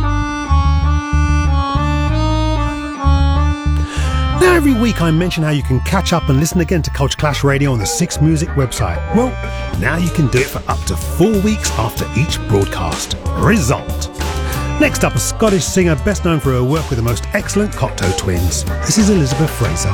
Now every week I mention how you can catch up and listen again to Culture Clash Radio on the Six Music website. Well, now you can do it for up to 4 weeks after each broadcast. Result. Next up, a Scottish singer best known for her work with the most excellent Cocteau Twins. This is Elizabeth Fraser.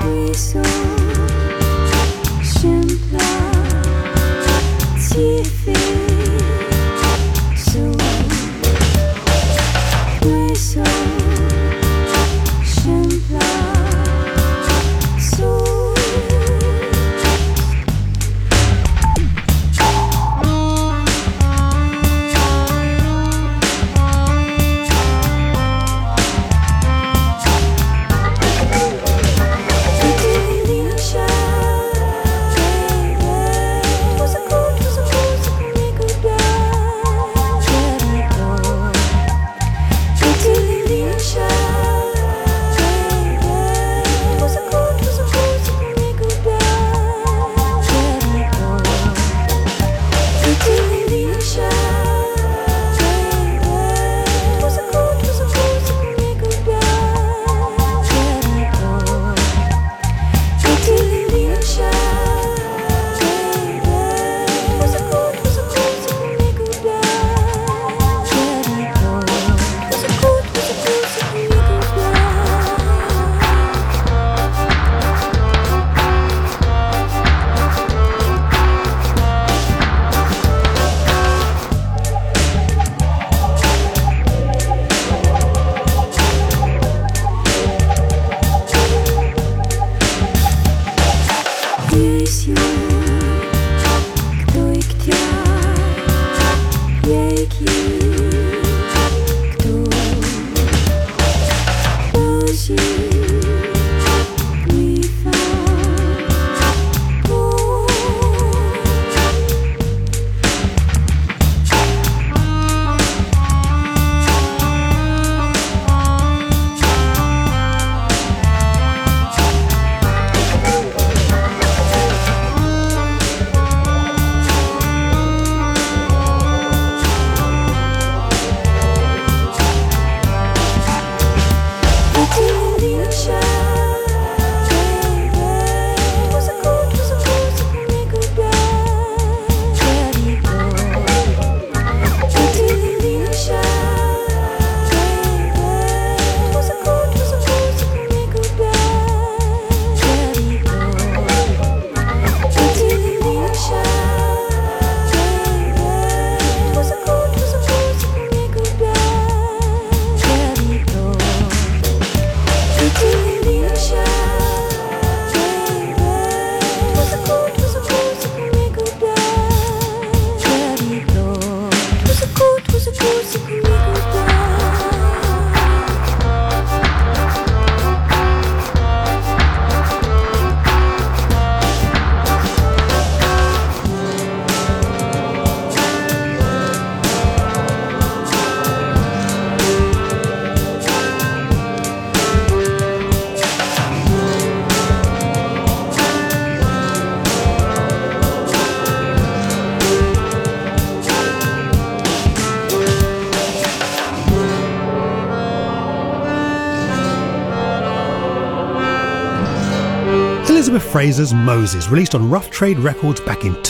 Elizabeth Fraser's Moses, released on Rough Trade Records back in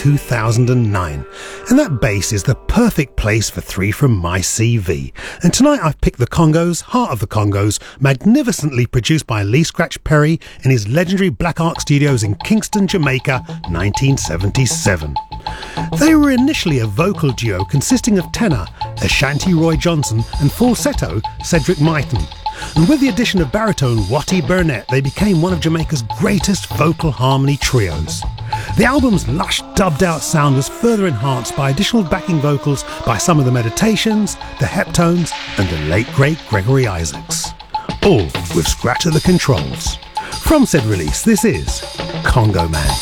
2009. And that bass is the perfect place for 3 from my CV. And tonight I've picked the Congos, Heart of the Congos, magnificently produced by Lee Scratch Perry in his legendary Black Ark Studios in Kingston, Jamaica, 1977. They were initially a vocal duo consisting of tenor Ashanti Roy Johnson and falsetto Cedric Myton. And with the addition of baritone Watty Burnett, they became one of Jamaica's greatest vocal harmony trios. The album's lush, dubbed-out sound was further enhanced by additional backing vocals by some of the Meditations, the Heptones, and the late great Gregory Isaacs. All with Scratch at the controls. From said release, this is Congo Man.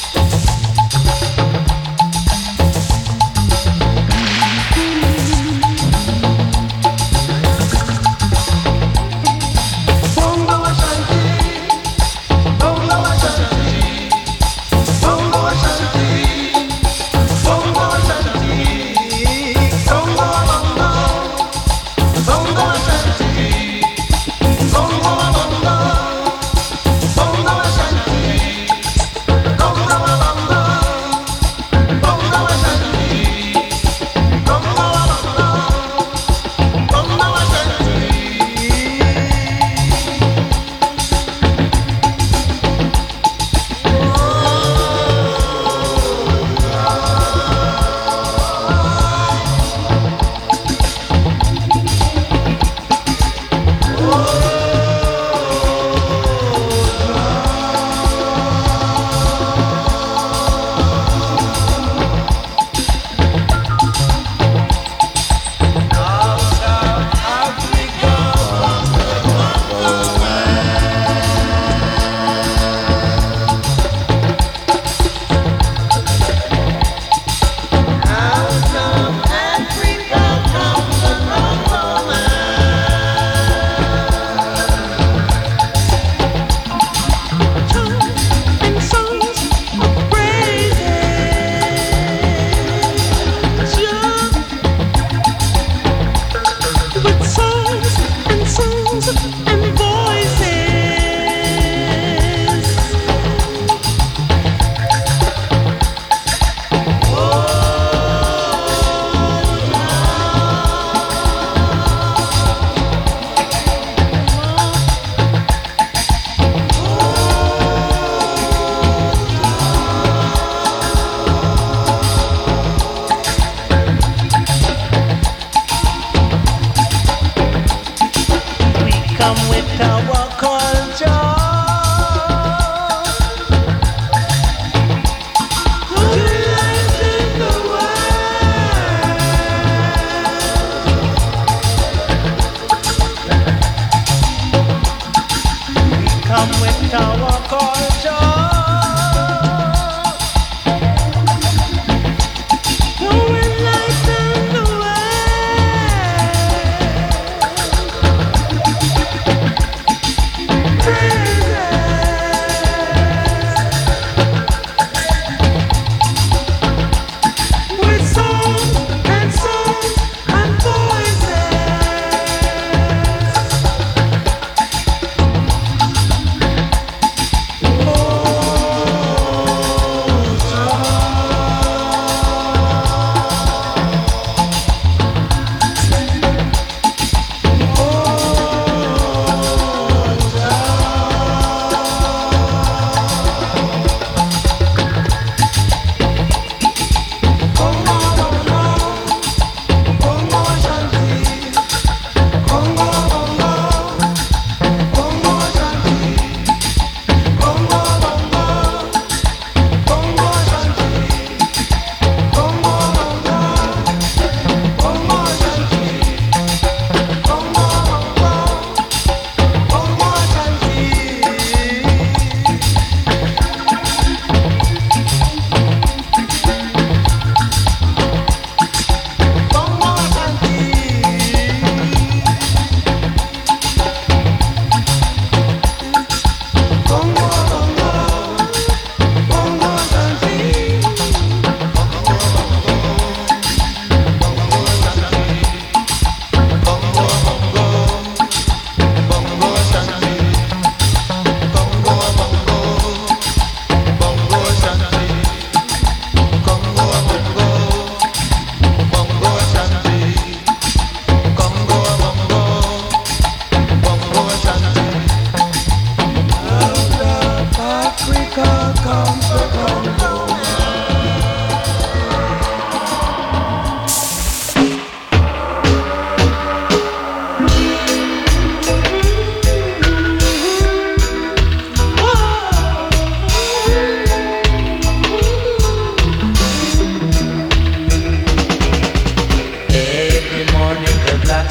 We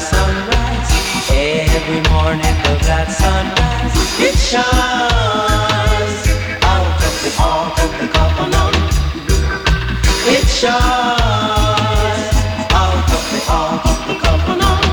sunrise. Every morning the black sunrise. It shines out of the heart of the coconut. It shines out of the heart of the coconut.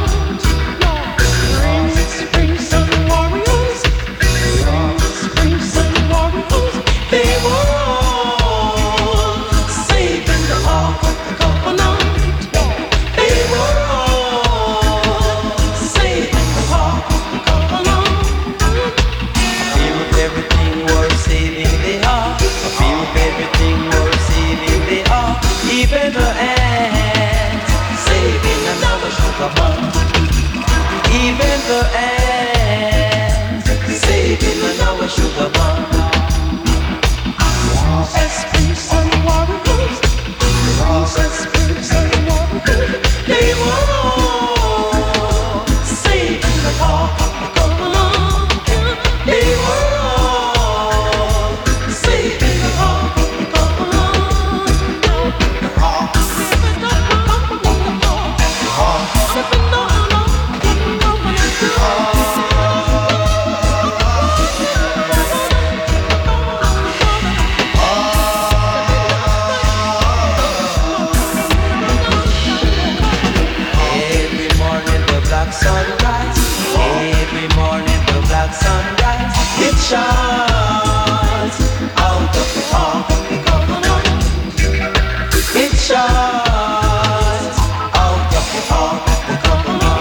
Spring sun warriors, spring sun warriors, they were all saving the heart of the coconut. They were all saving the heart of the coconut. Feel everything was saving the heart. Feel everything was saving the heart. Even the ants saving another sugar bomb. Even the ants saving another sugar bomb. Spring sun warriors, spring sun warriors, they were all saving the heart of the coconut. They were all saving the heart of the coconut. Every morning the black sunrise. Every morning the black sunrise. It shines out of the heart of the coconut. It shines out of the heart of the coconut.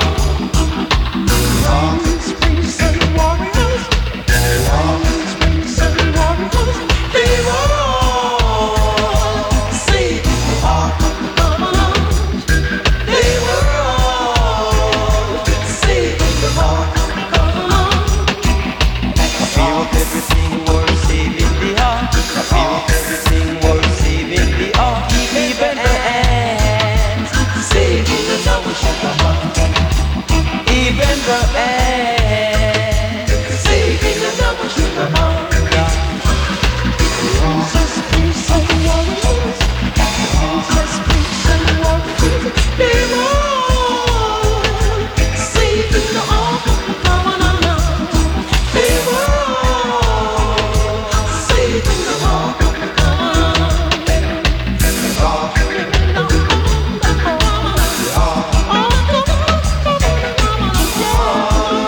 Spring sun warriors, spring sun warriors, they were all saving the heart of the coconut. They were all saving the heart of the coconut. I feel everything was saving the heart. I feel everything was saving the heart. Even the ants saving the sugar bomb. Even the ants saving the sugar bomb. Spring sun warriors, spring sun warriors, they were all saving the heart of the coconut. They were all saving the heart of the coconut.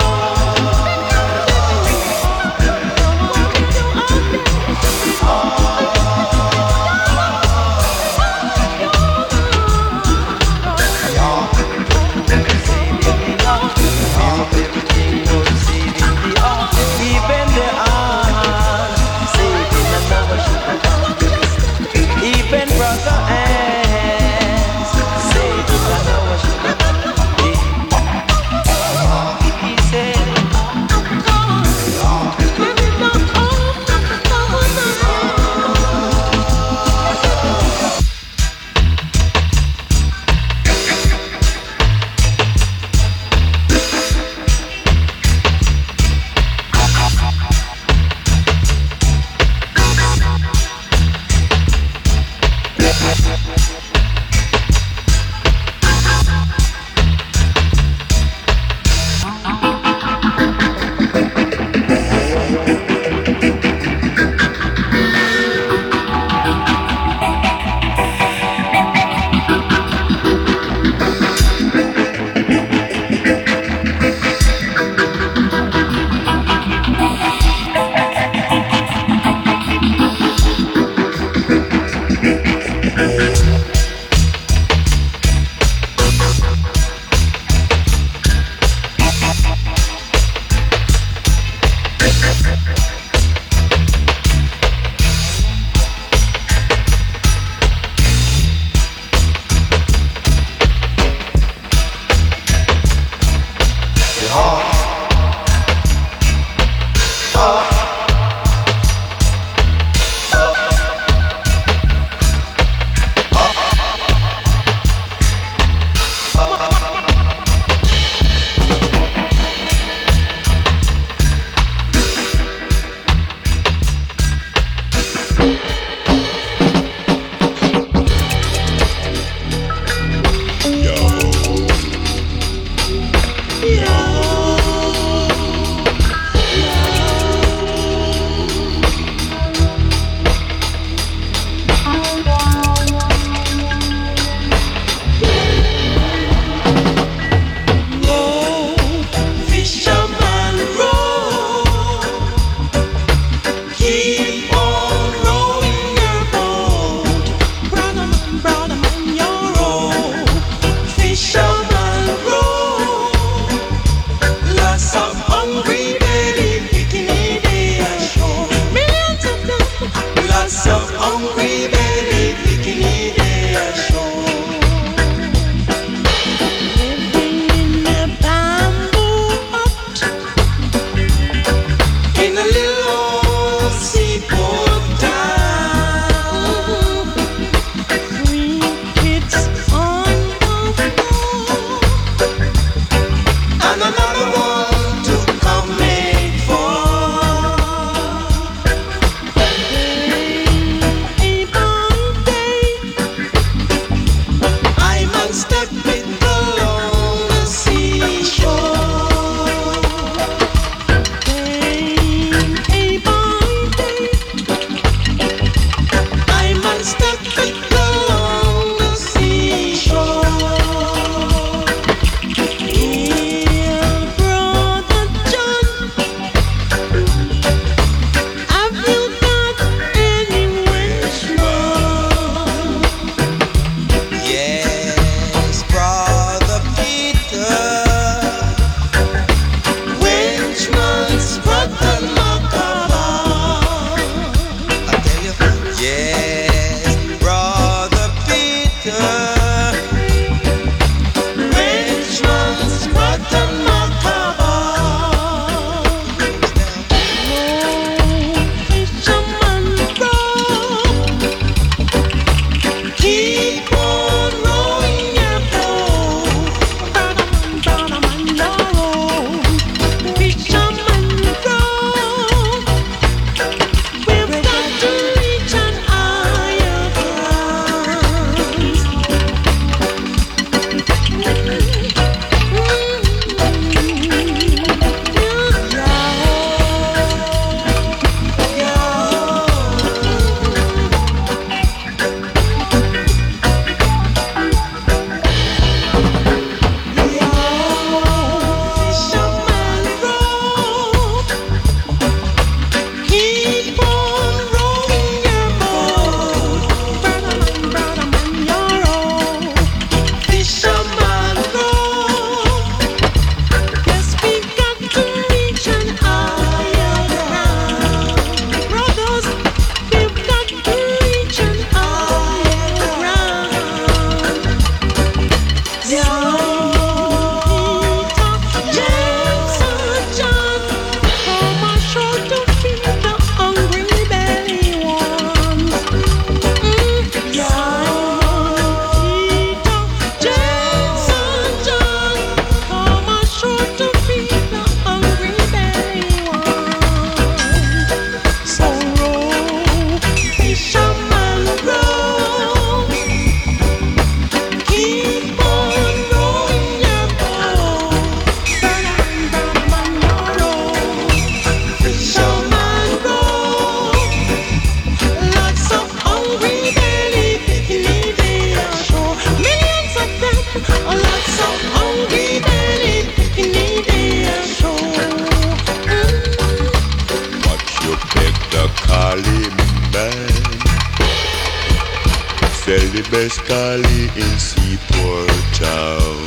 best collie in Seaport Town.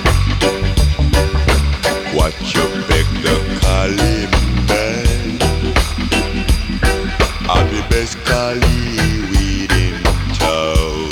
Watch your back, the collie man. I'm the best collie weed in town.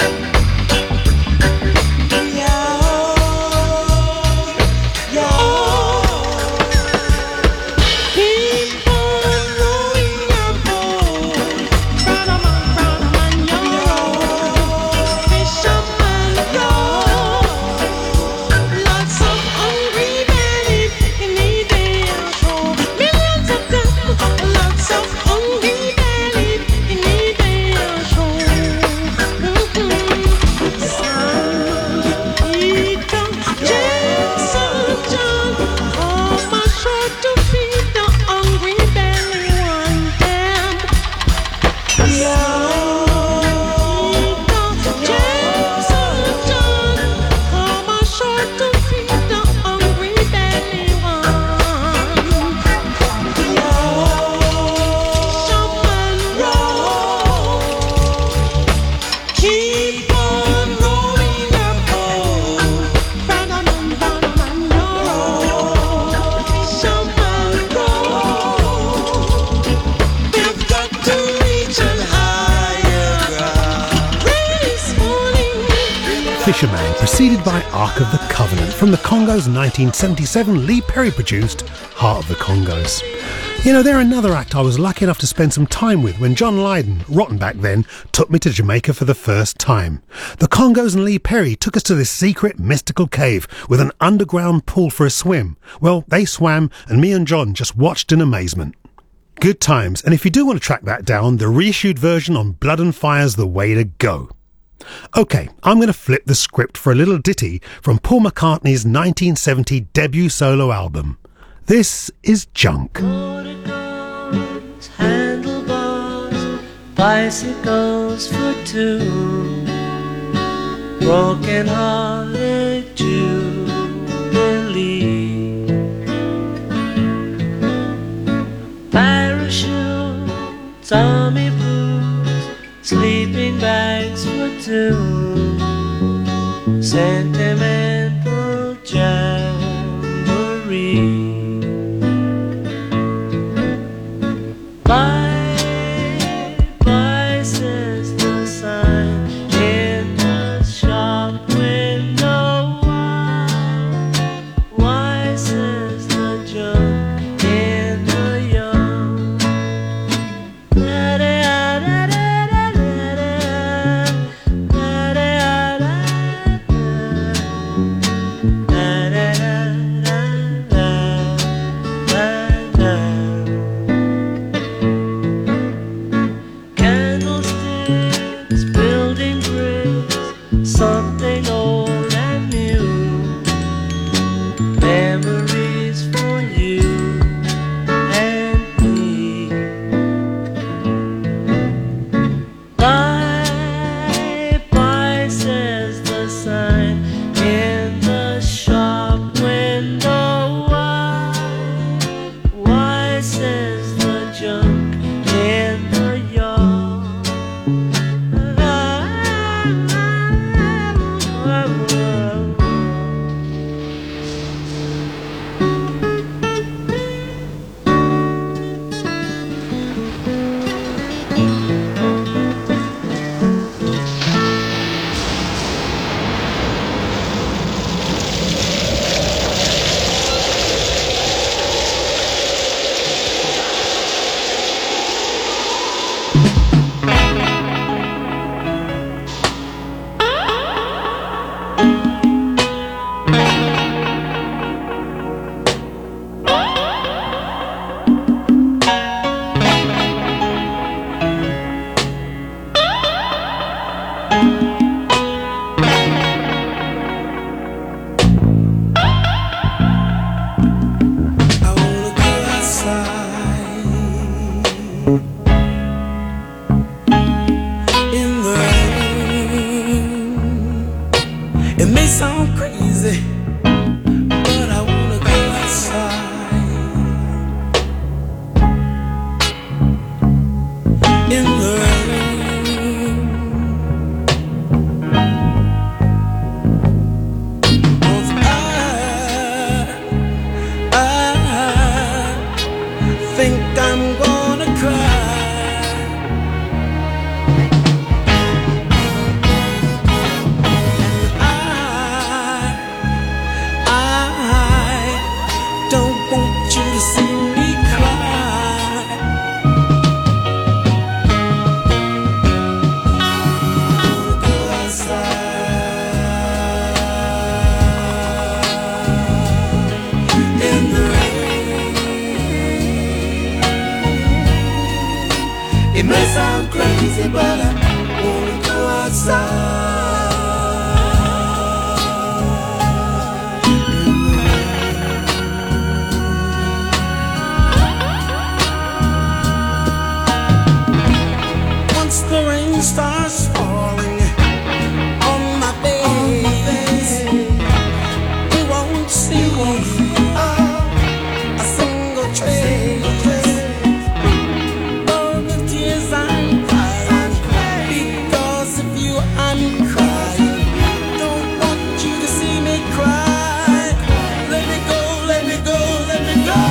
Fisherman, preceded by Ark of the Covenant from the Congos' 1977 Lee Perry produced Heart of the Congos. You know, they're another act I was lucky enough to spend some time with when John Lydon, rotten back then, took me to Jamaica for the first time. The Congos and Lee Perry took us to this secret mystical cave with an underground pool for a swim. Well, they swam and me and John just watched in amazement. Good times, and if you do want to track that down, the reissued version on Blood and Fire's the way to go. OK, I'm going to flip the script for a little ditty from Paul McCartney's 1970 debut solo album. This is Junk. Handlebars, bicycles for two, broken-hearted Jubilee, parachutes, army boots, sleeping bags for two, sentimental jamboree. Bye, bye, says the sign in the shop window. It may sound crazy, but I wanna go outside. Once the rain starts falling on my face, we won't see a single trace of the tears I'm crying. Because of you I'm crying. Don't want you to see me cry. Let me go, let me go, let me go.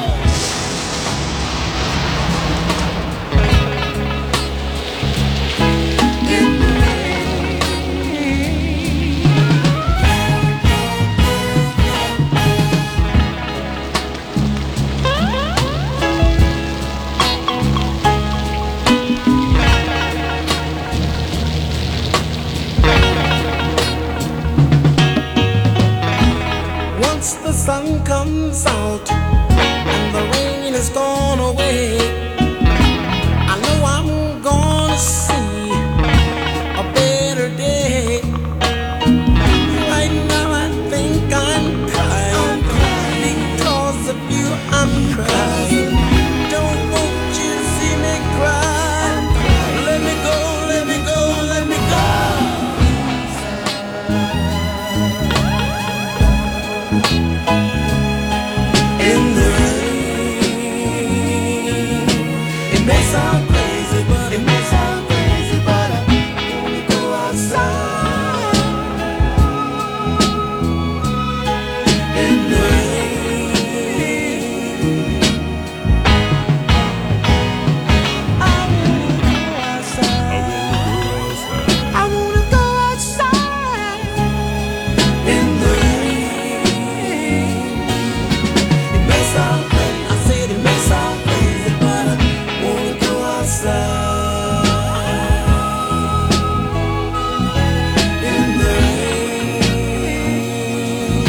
Once the sun comes out and the rain is gone away, I know I'm gonna see a better day. Right now I think I'm crying. Because of you I'm crying. Don't want you to see me cry. Let me go, let me go, let me go. In the rain, it may sound crazy, but I wanna go outside. In the rain, I wanna go outside. I wanna go outside. In the rain. It may sound crazy, I said it may sound crazy, but I wanna go outside. In the rain,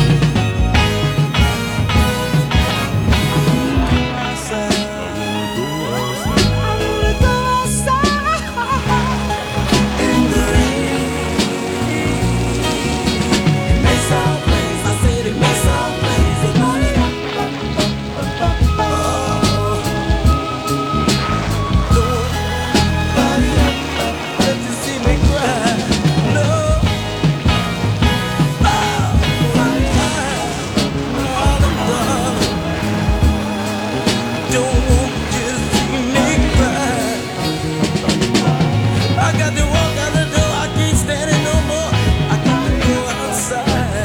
outside. I wanna go outside. In the rain, it may sound crazy, I said it may sound crazy, but let you see me cry. No. Don't want you to see me cry. I got to walk out the door. I can't stand it no more. I got to go outside.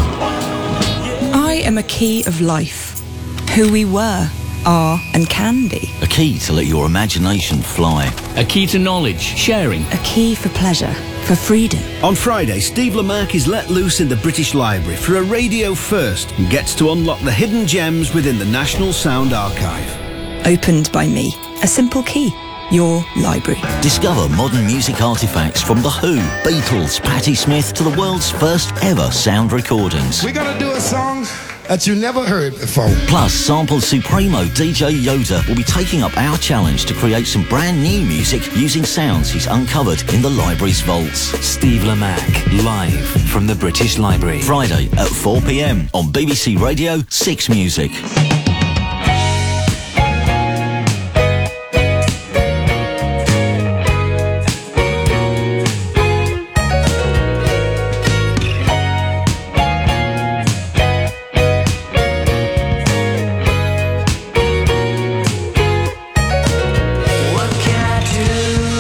I am a key of life. Who we were, are, and can be. A key to let your imagination fly. A key to knowledge, sharing. A key for pleasure, for freedom. On Friday, Steve Lamacq is let loose in the British Library for a radio first and gets to unlock the hidden gems within the National Sound Archive. Opened by me. A simple key. Your library. Discover modern music artifacts from The Who, Beatles, Patti Smith to the world's first ever sound recordings. We're gonna do a song that you never heard before. Plus, Sample Supremo DJ Yoda will be taking up our challenge to create some brand new music using sounds he's uncovered in the library's vaults. Steve Lamacq, live from the British Library. Friday at 4 p.m. on BBC Radio 6 Music. What can I do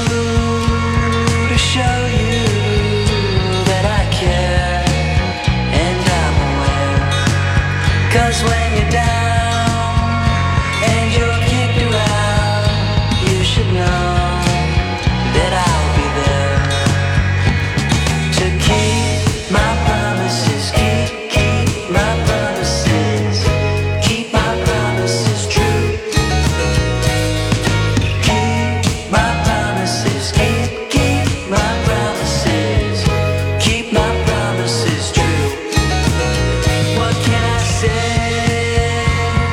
to show you that I care and I'm aware? 'Cause when you're down and you're kicked around, you should know that I'll be there to keep my promises, keep my promises, keep my promises true. Keep my promises, keep my promises, keep my promises true. What can I say?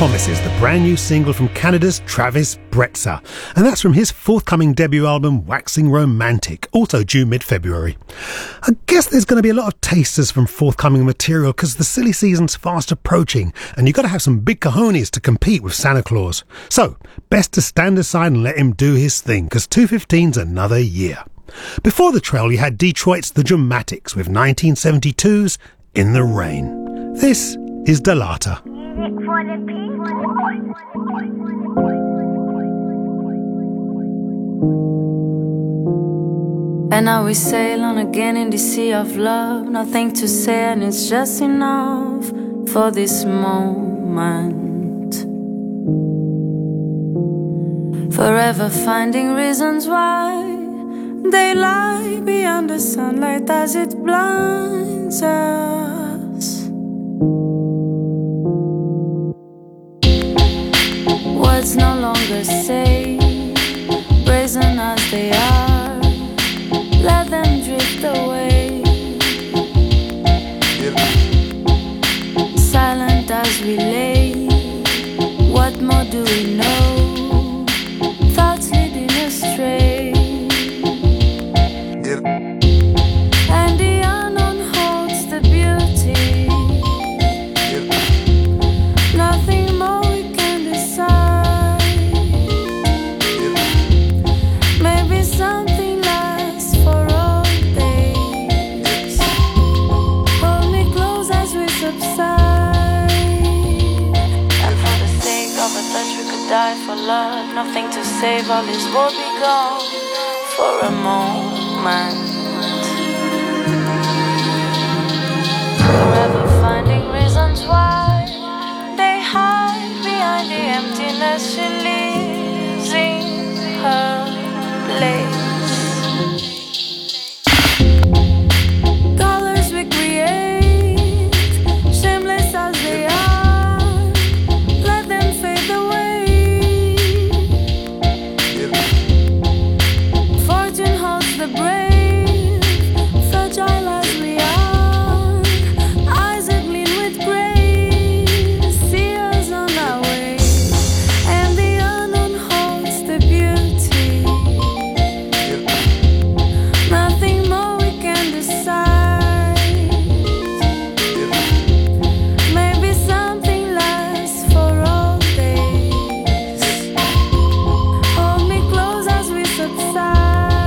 Promises, the brand new single from Canada's Travis Bretzer. And that's from his forthcoming debut album, Waxing Romantic, also due mid-February. I guess there's going to be a lot of tasters from forthcoming material because the silly season's fast approaching and you've got to have some big cojones to compete with Santa Claus. So, best to stand aside and let him do his thing because 215's another year. Before the trail, you had Detroit's The Dramatics with 1972's In the Rain. This is Delata. And now we sail on again in the sea of love. Nothing to say and it's just enough for this moment. Forever finding reasons why they lie beyond the sunlight as it blinds us. Words no longer say, brazen as they are, let them drift away. Silent as we lay, what more do we know? Thoughts leading astray. And the unknown holds the beauty. Nothing more we can decide. Maybe something lasts for all days. Hold me close as we subside. And for the sake of a touch we could die for love. Nothing to save, all this will be gone for a moment. Forever finding reasons why they hide behind the emptiness she leaves in her place. Colors we create, shameless as they are, let them fade away. Fortune holds the brave, fragile as we are. Eyes agleam with grace, see us on our way. And the unknown holds the beauty. Nothing more we can decide. Maybe something lasts for all days. Hold me close as we subside.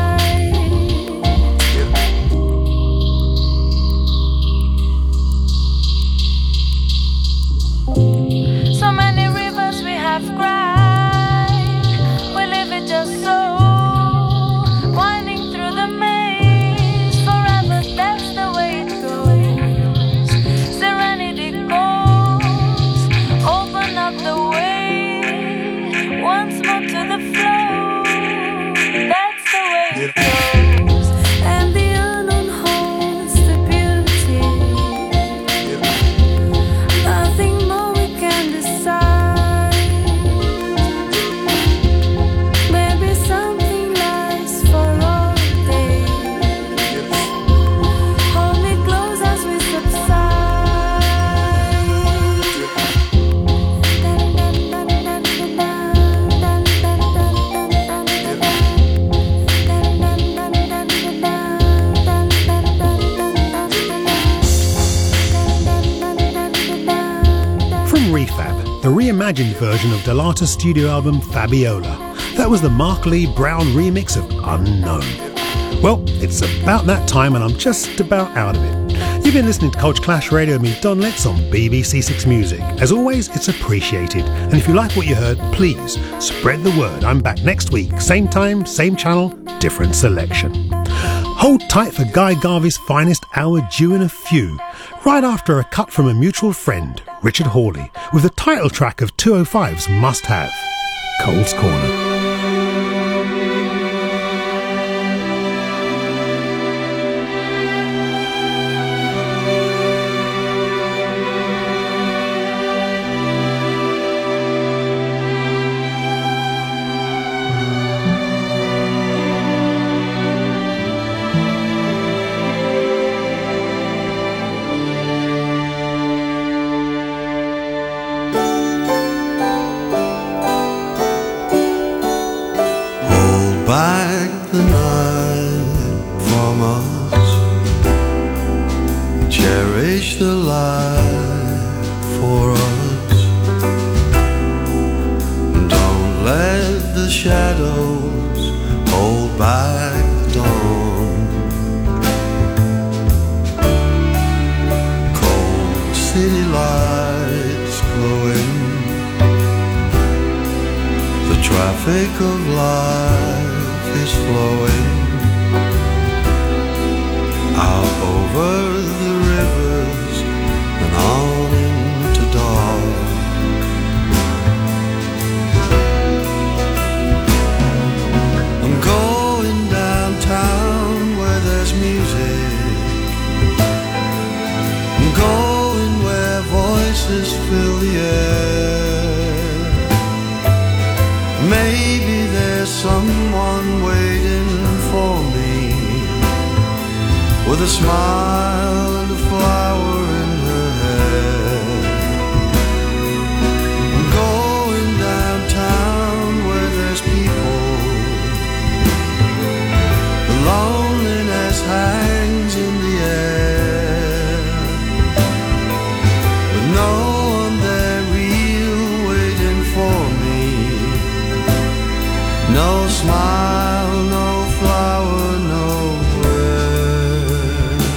So many rivers we have cried, we live it just so, winding through the maze. Forever, that's the way it goes. Serenity calls, open up the way once more to the flow. That's the way it goes. And the unknown holds the beauty. Nothing more we can decide. Maybe something lasts for all days. Hold me close as we subside. From Refab, the reimagined version of Delata's studio album Fabiola. That was the Mark Lee Brown remix of Unknown. Well, it's about that time and I'm just about out of it. You've been listening to Culture Clash Radio with me, Don Letts, on BBC Six Music. As always, it's appreciated. And if you like what you heard, please spread the word. I'm back next week. Same time, same channel, different selection. Hold tight for Guy Garvey's finest hour due in a few. Right after a cut from a mutual friend, Richard Hawley, with the title track of 205's Must Have, Cole's Corner. city lights glowing, the traffic of life is flowing out over the rivers and on into dark. I'm going downtown where there's music. I'm going where voices fill the air. Maybe there's someone waiting for me with a smile and a flower in her hair. I'm going downtown where there's people. The loneliness hangs in the air, with no one there real waiting for me. No smile, no flower, nowhere.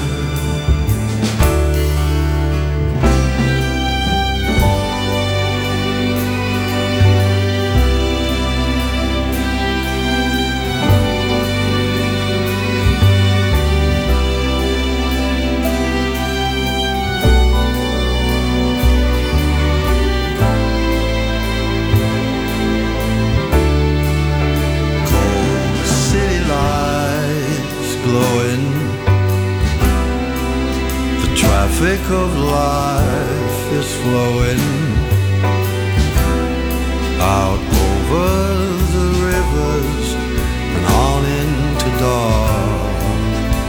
Traffic of life is flowing out over the rivers and on into dark.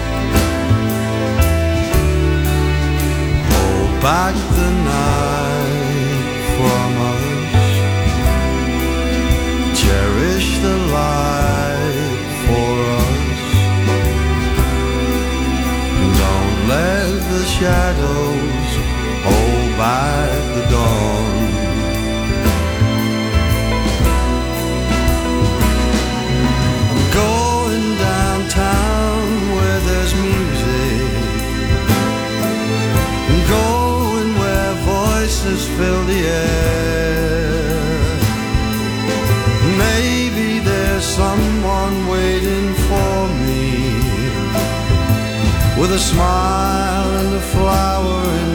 Hold back the night from us, cherish the light for us. Don't let the shadows hold back the dawn. I'm going downtown where there's music. I'm going where voices fill the air. Maybe there's someone waiting for me with a smile and a flower in